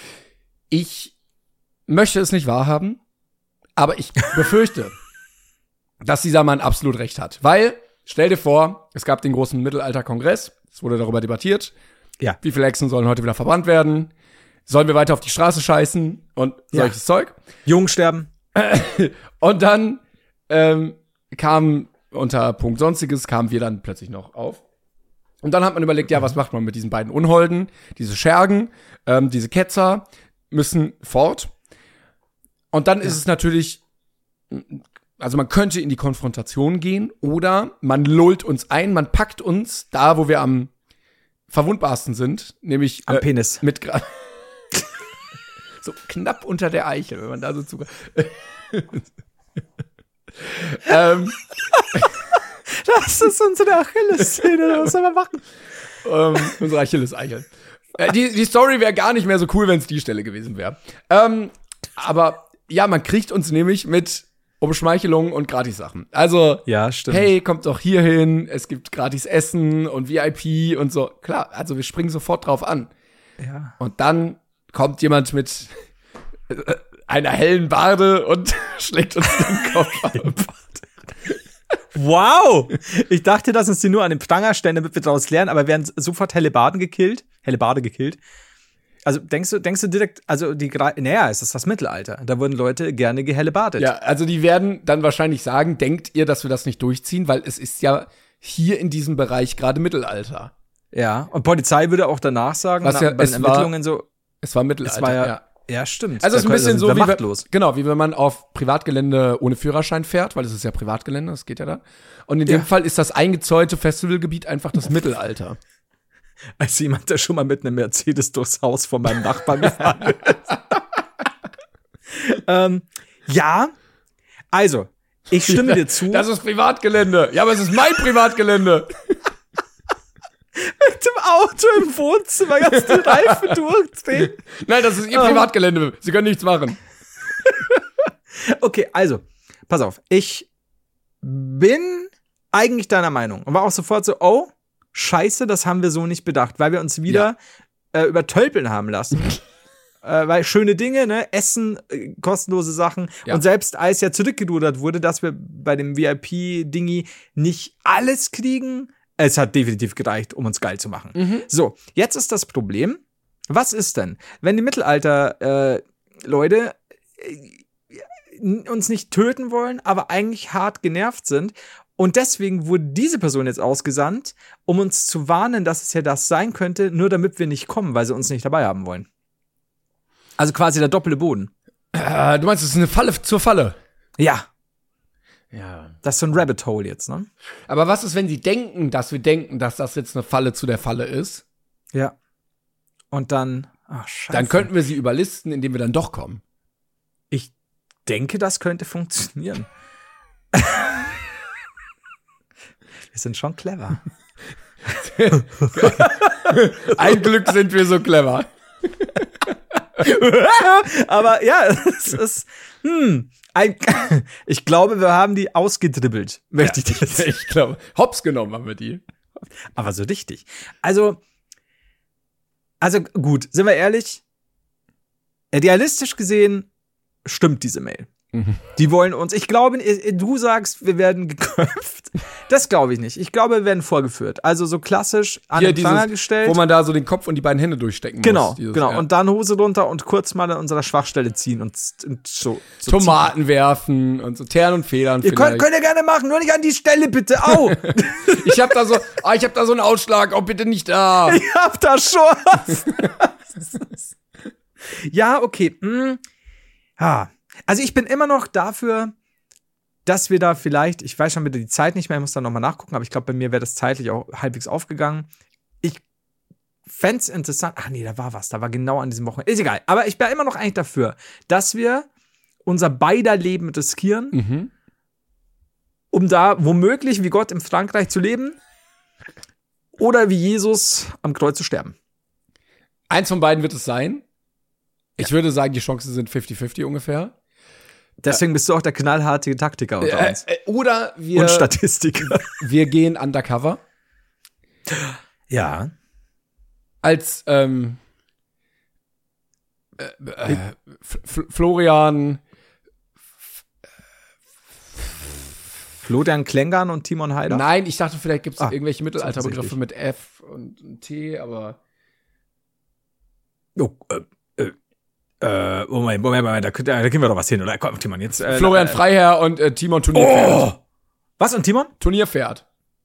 Ich möchte es nicht wahrhaben, aber ich befürchte, dass dieser Mann absolut recht hat. Weil, stell dir vor, es gab den großen Mittelalter-Kongress, es wurde darüber debattiert, Ja. wie viele Hexen sollen heute wieder verbrannt werden, sollen wir weiter auf die Straße scheißen und Ja. solches Zeug. Jungen sterben. Und dann ähm, kam unter Punkt Sonstiges, kamen wir dann plötzlich noch auf. Und dann hat man überlegt, ja, was macht man mit diesen beiden Unholden? Diese Schergen, ähm, diese Ketzer müssen fort. Und dann ist es natürlich, also man könnte in die Konfrontation gehen oder man lullt uns ein, man packt uns da, wo wir am verwundbarsten sind, nämlich Am äh, Penis. mit gra- so knapp unter der Eichel, wenn man da so zu ähm, Das ist unsere Achillessehne, was soll man machen? ähm, unsere Achilles-Eichel. Äh, die, die Story wäre gar nicht mehr so cool, wenn es die Stelle gewesen wäre. Ähm, aber ja, man kriegt uns nämlich mit Umschmeichelungen und Gratis-Sachen. Also, Ja, stimmt. hey, kommt doch hier hin, es gibt gratis Essen und V I P und so. Klar, also wir springen sofort drauf an. Ja. Und dann kommt jemand mit äh, einer hellen Barde und schlägt uns den Kopf ab. Wow! Ich dachte, dass uns die nur an den Pranger stellen, damit wir daraus lernen, aber werden sofort helle Baden gekillt. Helle Bade gekillt. Also denkst du, denkst du direkt, also die, Gra- naja, es ist das Mittelalter. Da wurden Leute gerne gehellebardet. Ja, also die werden dann wahrscheinlich sagen, denkt ihr, dass wir das nicht durchziehen? Weil es ist ja hier in diesem Bereich gerade Mittelalter. Ja. Und Polizei würde auch danach sagen, Was nach, ja- bei den es war- Ermittlungen so, Es war Mittelalter, Es war ja, ja. ja, stimmt. Also es ist ein bisschen so, wie machtlos. wenn, genau, wie wenn man auf Privatgelände ohne Führerschein fährt, weil es ist ja Privatgelände, das geht ja da. Und in dem Ja. Fall ist das eingezäunte Festivalgebiet einfach das Mittelalter. Als jemand, der schon mal mit einem Mercedes durchs Haus von meinem Nachbarn gefahren ist. ähm, ja, also, ich stimme dir zu. Das ist Privatgelände. Ja, aber es ist mein Privatgelände. Mit dem Auto im Wohnzimmer ganz die Reifen durchdrehen. Nein, das ist ihr Ähm. Privatgelände. Sie können nichts machen. Okay, also, pass auf. Ich bin eigentlich deiner Meinung und war auch sofort so, oh, scheiße, das haben wir so nicht bedacht, weil wir uns wieder äh, übertölpeln haben lassen. äh, weil schöne Dinge, ne, Essen, äh, kostenlose Sachen Ja. und selbst als ja zurückgerudert wurde, dass wir bei dem V I P-Dingi nicht alles kriegen, es hat definitiv gereicht, um uns geil zu machen. Mhm. So, jetzt ist das Problem, was ist denn, wenn die Mittelalter-Leute äh, uns nicht töten wollen, aber eigentlich hart genervt sind. Und deswegen wurde diese Person jetzt ausgesandt, um uns zu warnen, dass es ja das sein könnte, nur damit wir nicht kommen, weil sie uns nicht dabei haben wollen. Also quasi der doppelte Boden. Äh, du meinst, es ist eine Falle zur Falle? Ja, Ja. das ist so ein Rabbit Hole jetzt, ne? Aber was ist, wenn sie denken, dass wir denken, dass das jetzt eine Falle zu der Falle ist? Ja. Und dann, ach scheiße. Dann könnten wir sie überlisten, indem wir dann doch kommen. Ich denke, das könnte funktionieren. Wir sind schon clever. Ein Glück sind wir so clever. Aber ja, es ist, hm, ein, ich glaube, wir haben die ausgedribbelt, möchte ich dir jetzt. Ich glaube, hops genommen haben wir die. Aber so richtig. Also, also gut, sind wir ehrlich, realistisch gesehen stimmt diese Mail. Mhm. Die wollen uns, ich glaube, du sagst, wir werden geköpft. Das glaube ich nicht. Ich glaube, wir werden vorgeführt. Also so klassisch an Hier den Pranger dieses, gestellt. wo man da so den Kopf und die beiden Hände durchstecken Genau, muss. Dieses, genau. ja. Und dann Hose runter und kurz mal an unserer Schwachstelle ziehen und, und so. so Tomaten werfen und so Teeren und Federn. Ihr könnt, könnt ihr gerne machen, nur nicht an die Stelle, bitte. Au! Ich hab da so, ah, ich hab da so einen Ausschlag, oh, bitte nicht da. Ich hab da schon was. Ja, okay. Hm. Ah. Also ich bin immer noch dafür, dass wir da vielleicht, ich weiß schon wieder die Zeit nicht mehr, ich muss da nochmal nachgucken, aber ich glaube, bei mir wäre das zeitlich auch halbwegs aufgegangen. Ich fänd's interessant. Ach nee, da war was, da war genau an diesem Wochenende. Ist egal, aber ich bin immer noch eigentlich dafür, dass wir unser beider Leben riskieren, Mhm. um da womöglich wie Gott im Frankreich zu leben oder wie Jesus am Kreuz zu sterben. Eins von beiden wird es sein. Ich würde sagen, die Chancen sind fifty fifty ungefähr. Deswegen bist du auch der knallharte Taktiker unter Äh, uns. äh, oder wir, Und Statistiker. wir gehen undercover Ja. als ähm, äh, äh, F- Florian Florian Klängern und Timon Heider? Nein, ich dachte, vielleicht gibt es Ah, irgendwelche Mittelalterbegriffe offensichtlich. mit F und T, aber Oh, äh, äh, äh, Moment, Moment, Moment, da, da, da gehen wir doch was hin, oder? Komm, Timon, jetzt. Äh, Florian äh, Freiherr und äh, Timon Turnierpferd. Oh! Was, und Timon? Turnierpferd.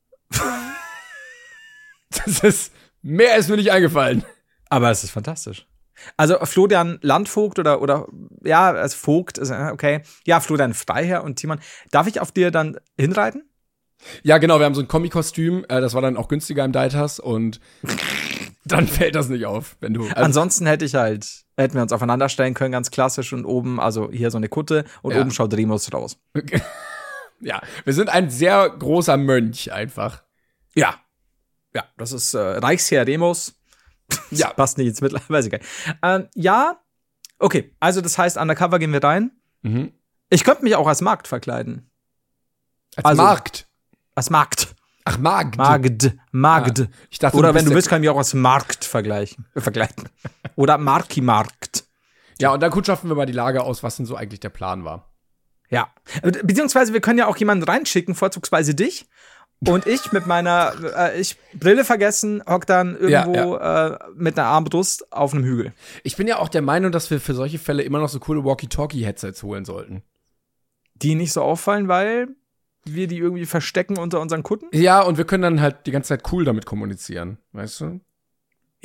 Das ist, mehr ist mir nicht eingefallen. Aber es ist fantastisch. Also Florian Landvogt oder, oder ja, als Vogt, ist, äh, okay. Ja, Florian Freiherr und Timon. Darf ich auf dir dann hinreiten? Ja, genau, wir haben so ein Kombikostüm, äh, das war dann auch günstiger im Deitas und dann fällt das nicht auf, wenn du. Also, Ansonsten hätte ich halt, hätten wir uns aufeinander stellen können, ganz klassisch und oben, also hier so eine Kutte und Ja. oben schaut Remus raus. ja, wir sind ein sehr großer Mönch einfach. Ja. Ja, das ist äh, Reichsherr Remus. Ja. Passt nicht ins Mittel, weiß ich gar nicht. Ähm, ja, okay, also das heißt, undercover gehen wir rein. Mhm. Ich könnte mich auch als Markt verkleiden. Als Also- Markt. Als Markt. Ach, Markt. Magd. Magd. Ah, ich dachte, Oder du wenn bist du der- willst, kann ich mich auch als Markt vergleichen. Äh, vergleichen. Oder Marki-Markt. Ja, und dann kundschaften wir mal die Lage aus, was denn so eigentlich der Plan war. Ja. Beziehungsweise wir können ja auch jemanden reinschicken, vorzugsweise dich. Und ich mit meiner äh, ich Brille vergessen, hock dann irgendwo Äh, mit einer Armbrust auf einem Hügel. Ich bin ja auch der Meinung, dass wir für solche Fälle immer noch so coole Walkie-Talkie-Headsets holen sollten. Die nicht so auffallen, weil wir die irgendwie verstecken unter unseren Kutten. Ja, und wir können dann halt die ganze Zeit cool damit kommunizieren, weißt du?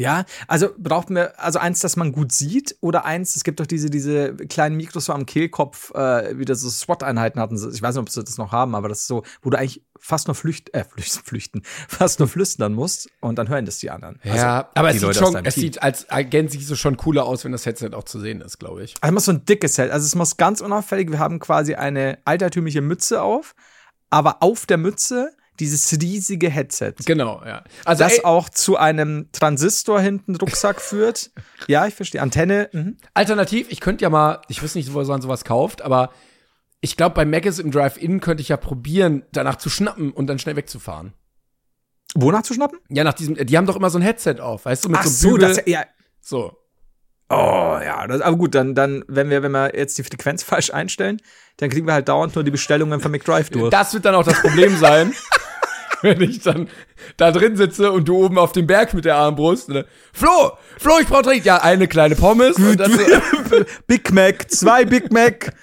Ja, also braucht man also eins, das man gut sieht, oder eins, es gibt doch diese, diese kleinen Mikros so am Kehlkopf, äh, wieder so SWAT-Einheiten hatten. Ich weiß nicht, ob sie das noch haben, aber das ist so, wo du eigentlich fast nur flücht, äh, flüchten, fast nur flüstern musst und dann hören das die anderen. Ja, also, aber es, die sieht, Leute aus schon, deinem es Team. sieht als Agent sieht so schon cooler aus, wenn das Headset auch zu sehen ist, glaube ich. Also es muss so ein dickes Set, also es muss ganz unauffällig, wir haben quasi eine altertümliche Mütze auf, aber auf der Mütze dieses riesige Headset. Genau, ja. Also Das ey, auch zu einem Transistor hinten Rucksack führt. Ja, ich verstehe. Antenne. Mhm. alternativ, ich könnte ja mal, ich weiß nicht, wo man sowas kauft, aber ich glaube, bei Maggis im Drive-In könnte ich ja probieren, danach zu schnappen und dann schnell wegzufahren. Wonach zu schnappen? Ja, nach diesem, die haben doch immer so ein Headset auf, weißt du, mit Ach so so, einem Bügel. das, ja. So. Oh, ja, das, aber gut, dann, dann, wenn wir, wenn wir jetzt die Frequenz falsch einstellen, dann kriegen wir halt dauernd nur die Bestellungen von McDrive durch. Das wird dann auch das Problem sein, wenn ich dann da drin sitze und du oben auf dem Berg mit der Armbrust. Ne? Flo, Flo, ich brauche direkt, ja, eine kleine Pommes. Und dann so, Big Mac, zwei Big Mac.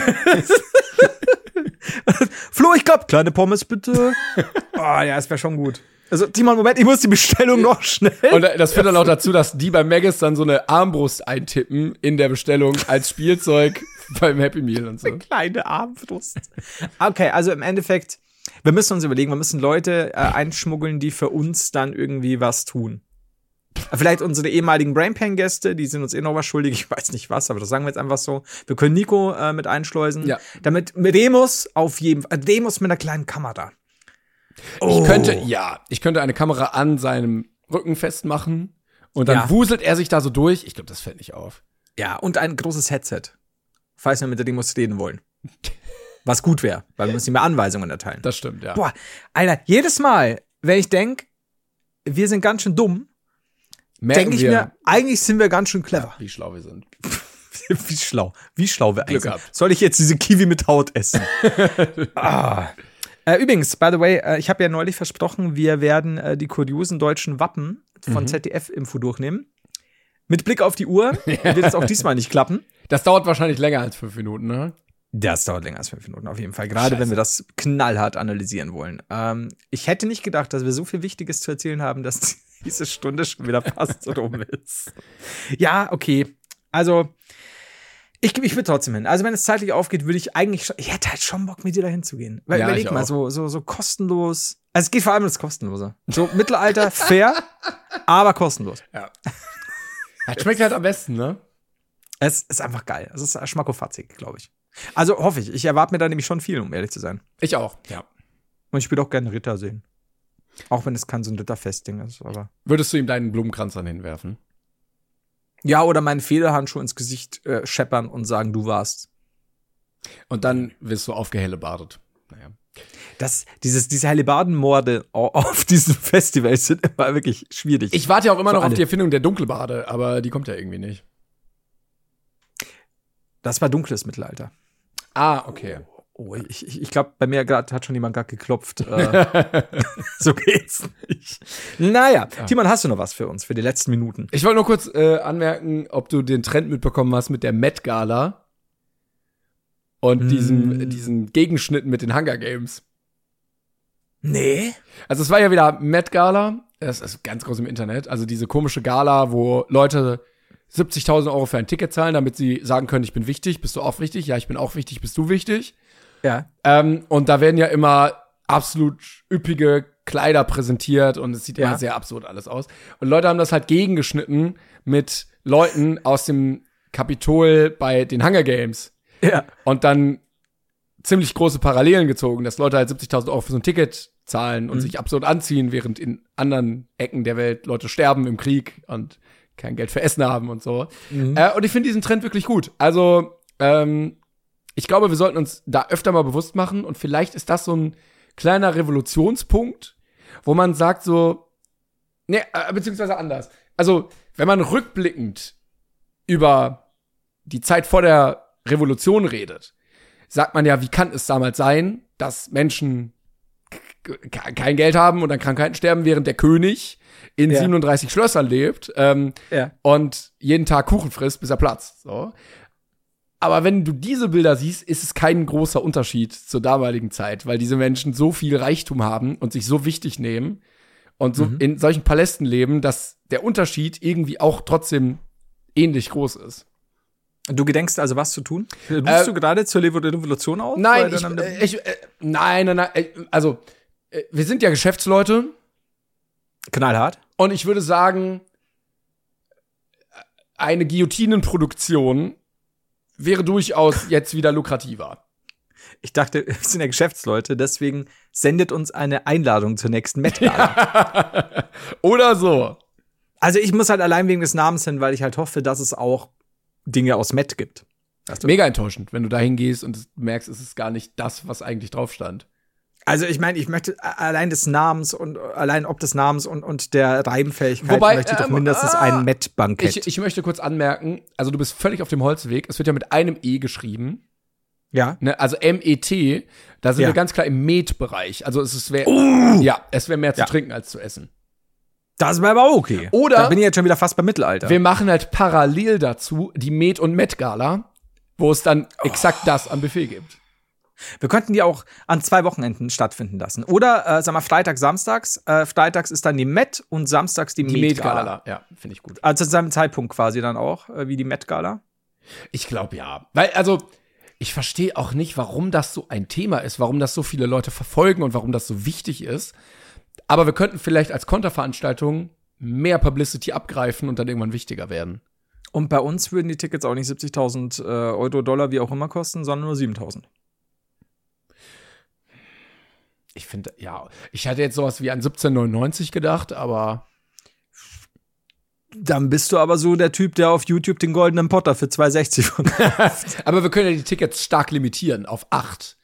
Flo, ich glaub, kleine Pommes bitte. Oh, ja, das wäre schon gut. Also, Timon, Moment, ich muss die Bestellung noch schnell. und das führt dann auch dazu, dass die bei Maggis dann so eine Armbrust eintippen in der Bestellung als Spielzeug beim Happy Meal und so. Kleine Armbrust. Okay, also im Endeffekt, wir müssen uns überlegen, wir müssen Leute äh, einschmuggeln, die für uns dann irgendwie was tun. Vielleicht unsere ehemaligen Brainpan-Gäste, die sind uns eh noch was schuldig, ich weiß nicht was, aber das sagen wir jetzt einfach so. Wir können Nico äh, mit einschleusen. Ja. Damit Remus auf jeden Fall, Remus mit einer kleinen Kamera. Oh. Ich könnte, ja, ich könnte eine Kamera an seinem Rücken festmachen und dann Ja. wuselt er sich da so durch. Ich glaube, das fällt nicht auf. Ja, und ein großes Headset. Falls wir mit der Remus reden wollen. Was gut wäre, weil wir müssen ihm mehr Anweisungen erteilen. Das stimmt, ja. Boah, Alter, jedes Mal, wenn ich denke, wir sind ganz schön dumm, denke ich wir, mir, eigentlich sind wir ganz schön clever. wie schlau wir sind. Wie schlau. Wie schlau wir eigentlich Glück sind. gehabt. Soll ich jetzt diese Kiwi mit Haut essen? ah. äh, übrigens, by the way, äh, ich habe ja neulich versprochen, wir werden äh, die kuriosen deutschen Wappen von Mhm. Z D F-Info durchnehmen. Mit Blick auf die Uhr wird es auch diesmal nicht klappen. Das dauert wahrscheinlich länger als fünf Minuten, ne? Das dauert länger als fünf Minuten, auf jeden Fall. Gerade Scheiße. wenn wir das knallhart analysieren wollen. Ähm, ich hätte nicht gedacht, dass wir so viel Wichtiges zu erzählen haben, dass diese Stunde schon wieder fast rum ist. Ja, okay. Also, ich, ich würde trotzdem hin. Also, wenn es zeitlich aufgeht, würde ich eigentlich schon, ich hätte halt schon Bock, mit dir dahin zu gehen. Weil, Ja, überleg ich mal, auch. so, so, so kostenlos. Also, es geht vor allem um das Kostenlose. So Mittelalter, fair, aber kostenlos. Ja. Das schmeckt halt am besten, ne? Es ist einfach geil. Es ist schmackofatzig, glaube ich. Also, hoffe ich. Ich erwarte mir da nämlich schon viel, um ehrlich zu sein. Ich auch, ja. Und ich würde auch gerne Ritter sehen. Auch wenn es kein so ein Ritterfestding ist, aber. Würdest du ihm deinen Blumenkranz dann hinwerfen? Ja, oder meinen Federhandschuh ins Gesicht äh, scheppern und sagen, du warst. Und dann wirst du aufgehellebardet. Naja. Das, dieses, diese Hellebardenmorde au- auf diesen Festivals sind immer wirklich schwierig. Ich warte ja auch immer Für noch auf alle. die Erfindung der Dunkelbade, aber die kommt ja irgendwie nicht. Das war dunkles Mittelalter. Ah, okay. Oh, ich ich, ich glaube, bei mir grad, hat schon jemand gerade geklopft. Äh, so geht's nicht. Naja, Ja. Timon, hast du noch was für uns, für die letzten Minuten? Ich wollte nur kurz äh, anmerken, ob du den Trend mitbekommen hast mit der Met Gala und Mm. diesem, diesen Gegenschnitten mit den Hunger Games. Nee. Also es war ja wieder Met Gala, das ist ganz groß im Internet, also diese komische Gala, wo Leute siebzigtausend Euro für ein Ticket zahlen, damit sie sagen können, ich bin wichtig, bist du auch wichtig? Ja, ich bin auch wichtig, bist du wichtig? Ja. Ähm, und da werden ja immer absolut üppige Kleider präsentiert und es sieht Ja. immer sehr absurd alles aus. Und Leute haben das halt gegengeschnitten mit Leuten aus dem Kapitol bei den Hunger Games Ja. und dann ziemlich große Parallelen gezogen, dass Leute halt siebzigtausend Euro für so ein Ticket zahlen und Mhm. sich absurd anziehen, während in anderen Ecken der Welt Leute sterben im Krieg und kein Geld für Essen haben und so. Mhm. Äh, und ich finde diesen Trend wirklich gut. Also, ähm, ich glaube, wir sollten uns da öfter mal bewusst machen und vielleicht ist das so ein kleiner Revolutionspunkt, wo man sagt so, ne, äh, beziehungsweise anders. Also, wenn man rückblickend über die Zeit vor der Revolution redet, sagt man ja, wie kann es damals sein, dass Menschen k- k- kein Geld haben und an Krankheiten sterben, während der König in Ja. siebenunddreißig Schlössern lebt ähm, Ja. und jeden Tag Kuchen frisst, bis er platzt. So. Aber wenn du diese Bilder siehst, ist es kein großer Unterschied zur damaligen Zeit, weil diese Menschen so viel Reichtum haben und sich so wichtig nehmen und so Mhm. in solchen Palästen leben, dass der Unterschied irgendwie auch trotzdem ähnlich groß ist. Du gedenkst also, was zu tun? Rufst Äh, du gerade zur Levo- Revolution auf? Nein, Weil ich, dann- äh, ich äh, nein, nein, nein, äh, also äh, wir sind ja Geschäftsleute Knallhart. und ich würde sagen, eine Guillotinenproduktion wäre durchaus jetzt wieder lukrativer. Ich dachte, wir sind ja Geschäftsleute, deswegen sendet uns eine Einladung zur nächsten Met-Gala. Oder so. Also ich muss halt allein wegen des Namens hin, weil ich halt hoffe, dass es auch Dinge aus Met gibt. Weißt du? Mega enttäuschend, wenn du da hingehst und merkst, es ist gar nicht das, was eigentlich drauf stand. Also ich meine, ich möchte allein des Namens und allein ob des Namens und, und der Reimfähigkeit Wobei, möchte ich doch ähm, mindestens ah, ein Met-Bankett. Ich, ich möchte kurz anmerken, also du bist völlig auf dem Holzweg. Es wird ja mit einem E geschrieben. ja. Ne? Also M E T. Da sind Ja. wir ganz klar im Met-Bereich. Also es wäre ja, es wäre mehr zu Ja. trinken als zu essen. Das wäre aber auch okay. Oder- Da bin ich jetzt schon wieder fast beim Mittelalter. Wir machen halt parallel dazu die Met- und Met-Gala, wo es dann exakt das am Buffet gibt. Wir könnten die auch an zwei Wochenenden stattfinden lassen. Oder, äh, sag mal, Freitag, Samstags. Äh, Freitags ist dann die Met und samstags die, Die Met-Gala. Met-Gala, ja, finde ich gut. Also zu seinem Zeitpunkt quasi dann auch, äh, wie die Met-Gala. Ich glaube ja. Weil, also, ich verstehe auch nicht, warum das so ein Thema ist, warum das so viele Leute verfolgen und warum das so wichtig ist. Aber wir könnten vielleicht als Konterveranstaltung mehr Publicity abgreifen und dann irgendwann wichtiger werden. Und bei uns würden die Tickets auch nicht siebzigtausend äh, Euro, Dollar, wie auch immer kosten, sondern nur siebentausend. Ich finde, ja, ich hatte jetzt sowas wie an siebzehn neunundneunzig gedacht, aber Dann bist du aber so der Typ, der auf YouTube den goldenen Potter für zwei sechzig verkauft. aber wir können ja die Tickets stark limitieren auf acht.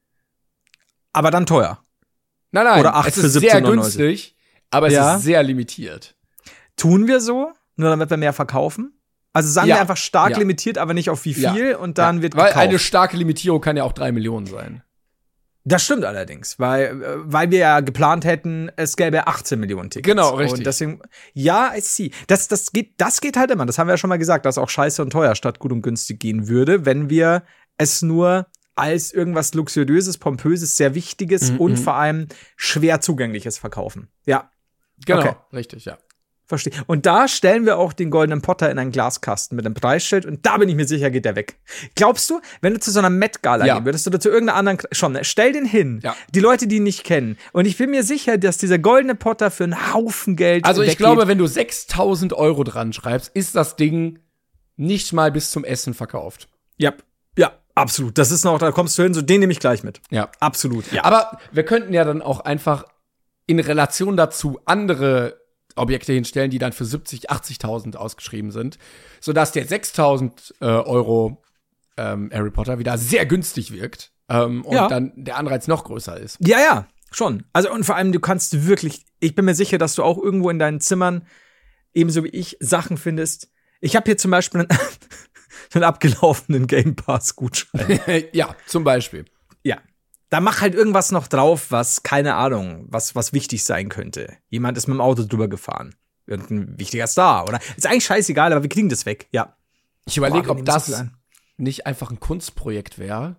Aber dann teuer. Nein, nein, Oder acht es für ist sehr siebzehn neunundneunzig. günstig, aber es Ja. ist sehr limitiert. Tun wir so, nur damit wir mehr verkaufen? Also sagen Ja. wir einfach stark Ja. limitiert, aber nicht auf wie Ja. viel und dann Ja, wird weil gekauft. eine starke Limitierung kann ja auch drei Millionen sein. Das stimmt allerdings, weil, äh, weil wir ja geplant hätten, es gäbe achtzehn Millionen Tickets. Genau, richtig. Und deswegen, ja, I see. Das, das, geht, das geht halt immer. Das haben wir ja schon mal gesagt, dass auch scheiße und teuer statt gut und günstig gehen würde, wenn wir es nur als irgendwas Luxuriöses, Pompöses, sehr Wichtiges Mhm, und mhm. vor allem schwer Zugängliches verkaufen. Ja, Genau, Okay. richtig, ja. verstehe. Und da stellen wir auch den goldenen Potter in einen Glaskasten mit einem Preisschild und da bin ich mir sicher, geht der weg. Glaubst du, wenn du zu so einer Met-Gala Ja. gehen würdest oder zu irgendeiner anderen, schon, ne, stell den hin. Ja. Die Leute, die ihn nicht kennen. Und ich bin mir sicher, dass dieser goldene Potter für einen Haufen Geld Also ich weggeht. glaube, wenn du sechstausend Euro dran schreibst, ist das Ding nicht mal bis zum Essen verkauft. Ja, ja, absolut. Das ist noch, da kommst du hin, so den nehme ich gleich mit. Ja. Absolut, ja. Aber wir könnten ja dann auch einfach in Relation dazu andere Objekte hinstellen, die dann für siebzig, achtzigtausend ausgeschrieben sind, sodass der sechstausend äh, Euro ähm, Harry Potter wieder sehr günstig wirkt ähm, und Ja. dann der Anreiz noch größer ist. Ja, ja, schon. Also und vor allem, du kannst wirklich, ich bin mir sicher, dass du auch irgendwo in deinen Zimmern, ebenso wie ich, Sachen findest. Ich habe hier zum Beispiel einen, einen abgelaufenen Game Pass-Gutschein. Ja, zum Beispiel. Ja. Da mach halt irgendwas noch drauf, was, keine Ahnung, was, was wichtig sein könnte. Jemand ist mit dem Auto drüber gefahren. Irgendein wichtiger Star, oder? Ist eigentlich scheißegal, aber wir kriegen das weg, ja. Ich überlege, Boah, wir ob nehmen so das viel ein. nicht einfach ein Kunstprojekt wäre.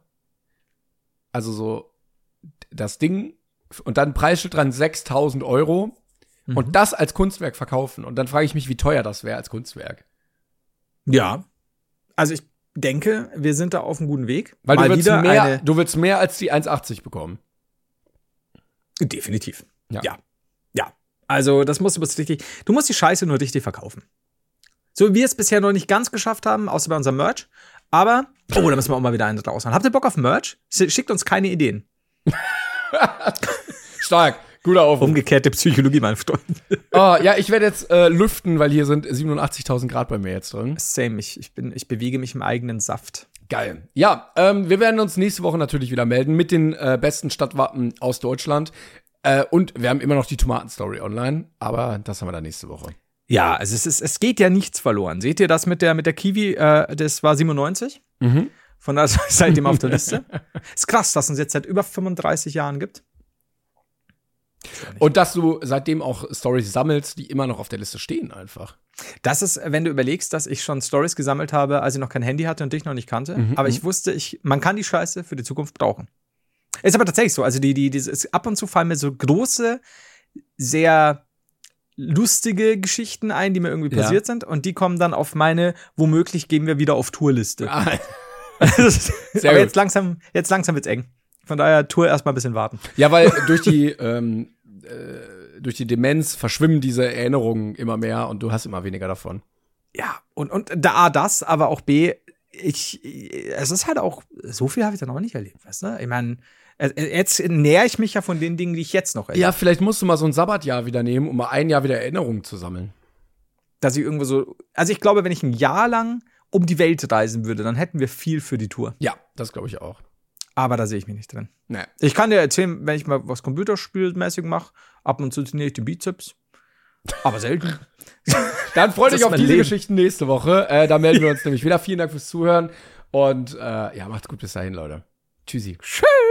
Also so das Ding und dann Preisschild dran sechstausend Euro Mhm. und das als Kunstwerk verkaufen. Und dann frage ich mich, wie teuer das wäre als Kunstwerk. Ja. Also ich denke, wir sind da auf einem guten Weg. Weil Mal du willst, wieder mehr, eine- du willst mehr als die eins achtzig bekommen. Definitiv. Ja. ja. Ja. Also, das musst du bis richtig. Du musst die Scheiße nur richtig verkaufen. So wie wir es bisher noch nicht ganz geschafft haben, außer bei unserem Merch. Aber, oh, da müssen wir auch mal wieder einen raushauen. Habt ihr Bock auf Merch? Sch- Schickt uns keine Ideen. Stark, guter Aufruf. Umgekehrte Psychologie, mein Freund. Oh, ja, ich werde jetzt äh, lüften, weil hier sind siebenundachtzigtausend Grad bei mir jetzt drin. Same, ich, ich, bin, ich bewege mich im eigenen Saft. Geil. Ja, ähm, wir werden uns nächste Woche natürlich wieder melden mit den äh, besten Stadtwappen aus Deutschland. Äh, und wir haben immer noch die Tomatenstory online, aber das haben wir dann nächste Woche. Ja, also es, ist, es geht ja nichts verloren. Seht ihr das mit der, mit der Kiwi? Äh, das war siebenundneunzig. Mhm. Von daher seitdem auf der Liste. Ist krass, dass es uns jetzt seit über fünfunddreißig Jahren gibt. Und dass du seitdem auch Stories sammelst, die immer noch auf der Liste stehen einfach. Das ist, wenn du überlegst, dass ich schon Stories gesammelt habe, als ich noch kein Handy hatte und dich noch nicht kannte. Mhm, aber ich wusste, ich, man kann die Scheiße für die Zukunft brauchen. Ist aber tatsächlich so. Also die, die, die ist, ab und zu fallen mir so große, sehr lustige Geschichten ein, die mir irgendwie Ja. passiert sind. Und die kommen dann auf meine, womöglich gehen wir wieder auf Tourliste. Ah, Sehr Aber jetzt langsam, jetzt langsam wird's eng. Von daher Tour erstmal ein bisschen warten. ja, weil durch die, ähm, äh, durch die Demenz verschwimmen diese Erinnerungen immer mehr und du hast immer weniger davon. Ja, und, und da A, das, aber auch B, ich, es ist halt auch, so viel habe ich da noch nicht erlebt, weißt du? Ich meine, jetzt nähere ich mich ja von den Dingen, die ich jetzt noch erlebe. Ja, vielleicht musst du mal so ein Sabbatjahr wieder nehmen, um mal ein Jahr wieder Erinnerungen zu sammeln. Dass ich irgendwo so, also ich glaube, wenn ich ein Jahr lang um die Welt reisen würde, dann hätten wir viel für die Tour. Ja, das glaube ich auch. Aber da sehe ich mich nicht drin. Nee. Ich kann dir erzählen, wenn ich mal was computerspielmäßig mache, ab und zu trainiere ich die Bizeps. Aber selten. Dann freut Das euch ist auf mein diese Leben. Geschichten nächste Woche. Äh, da melden wir uns nämlich wieder. Vielen Dank fürs Zuhören. Und äh, ja, macht's gut bis dahin, Leute. Tschüssi. Tschüss.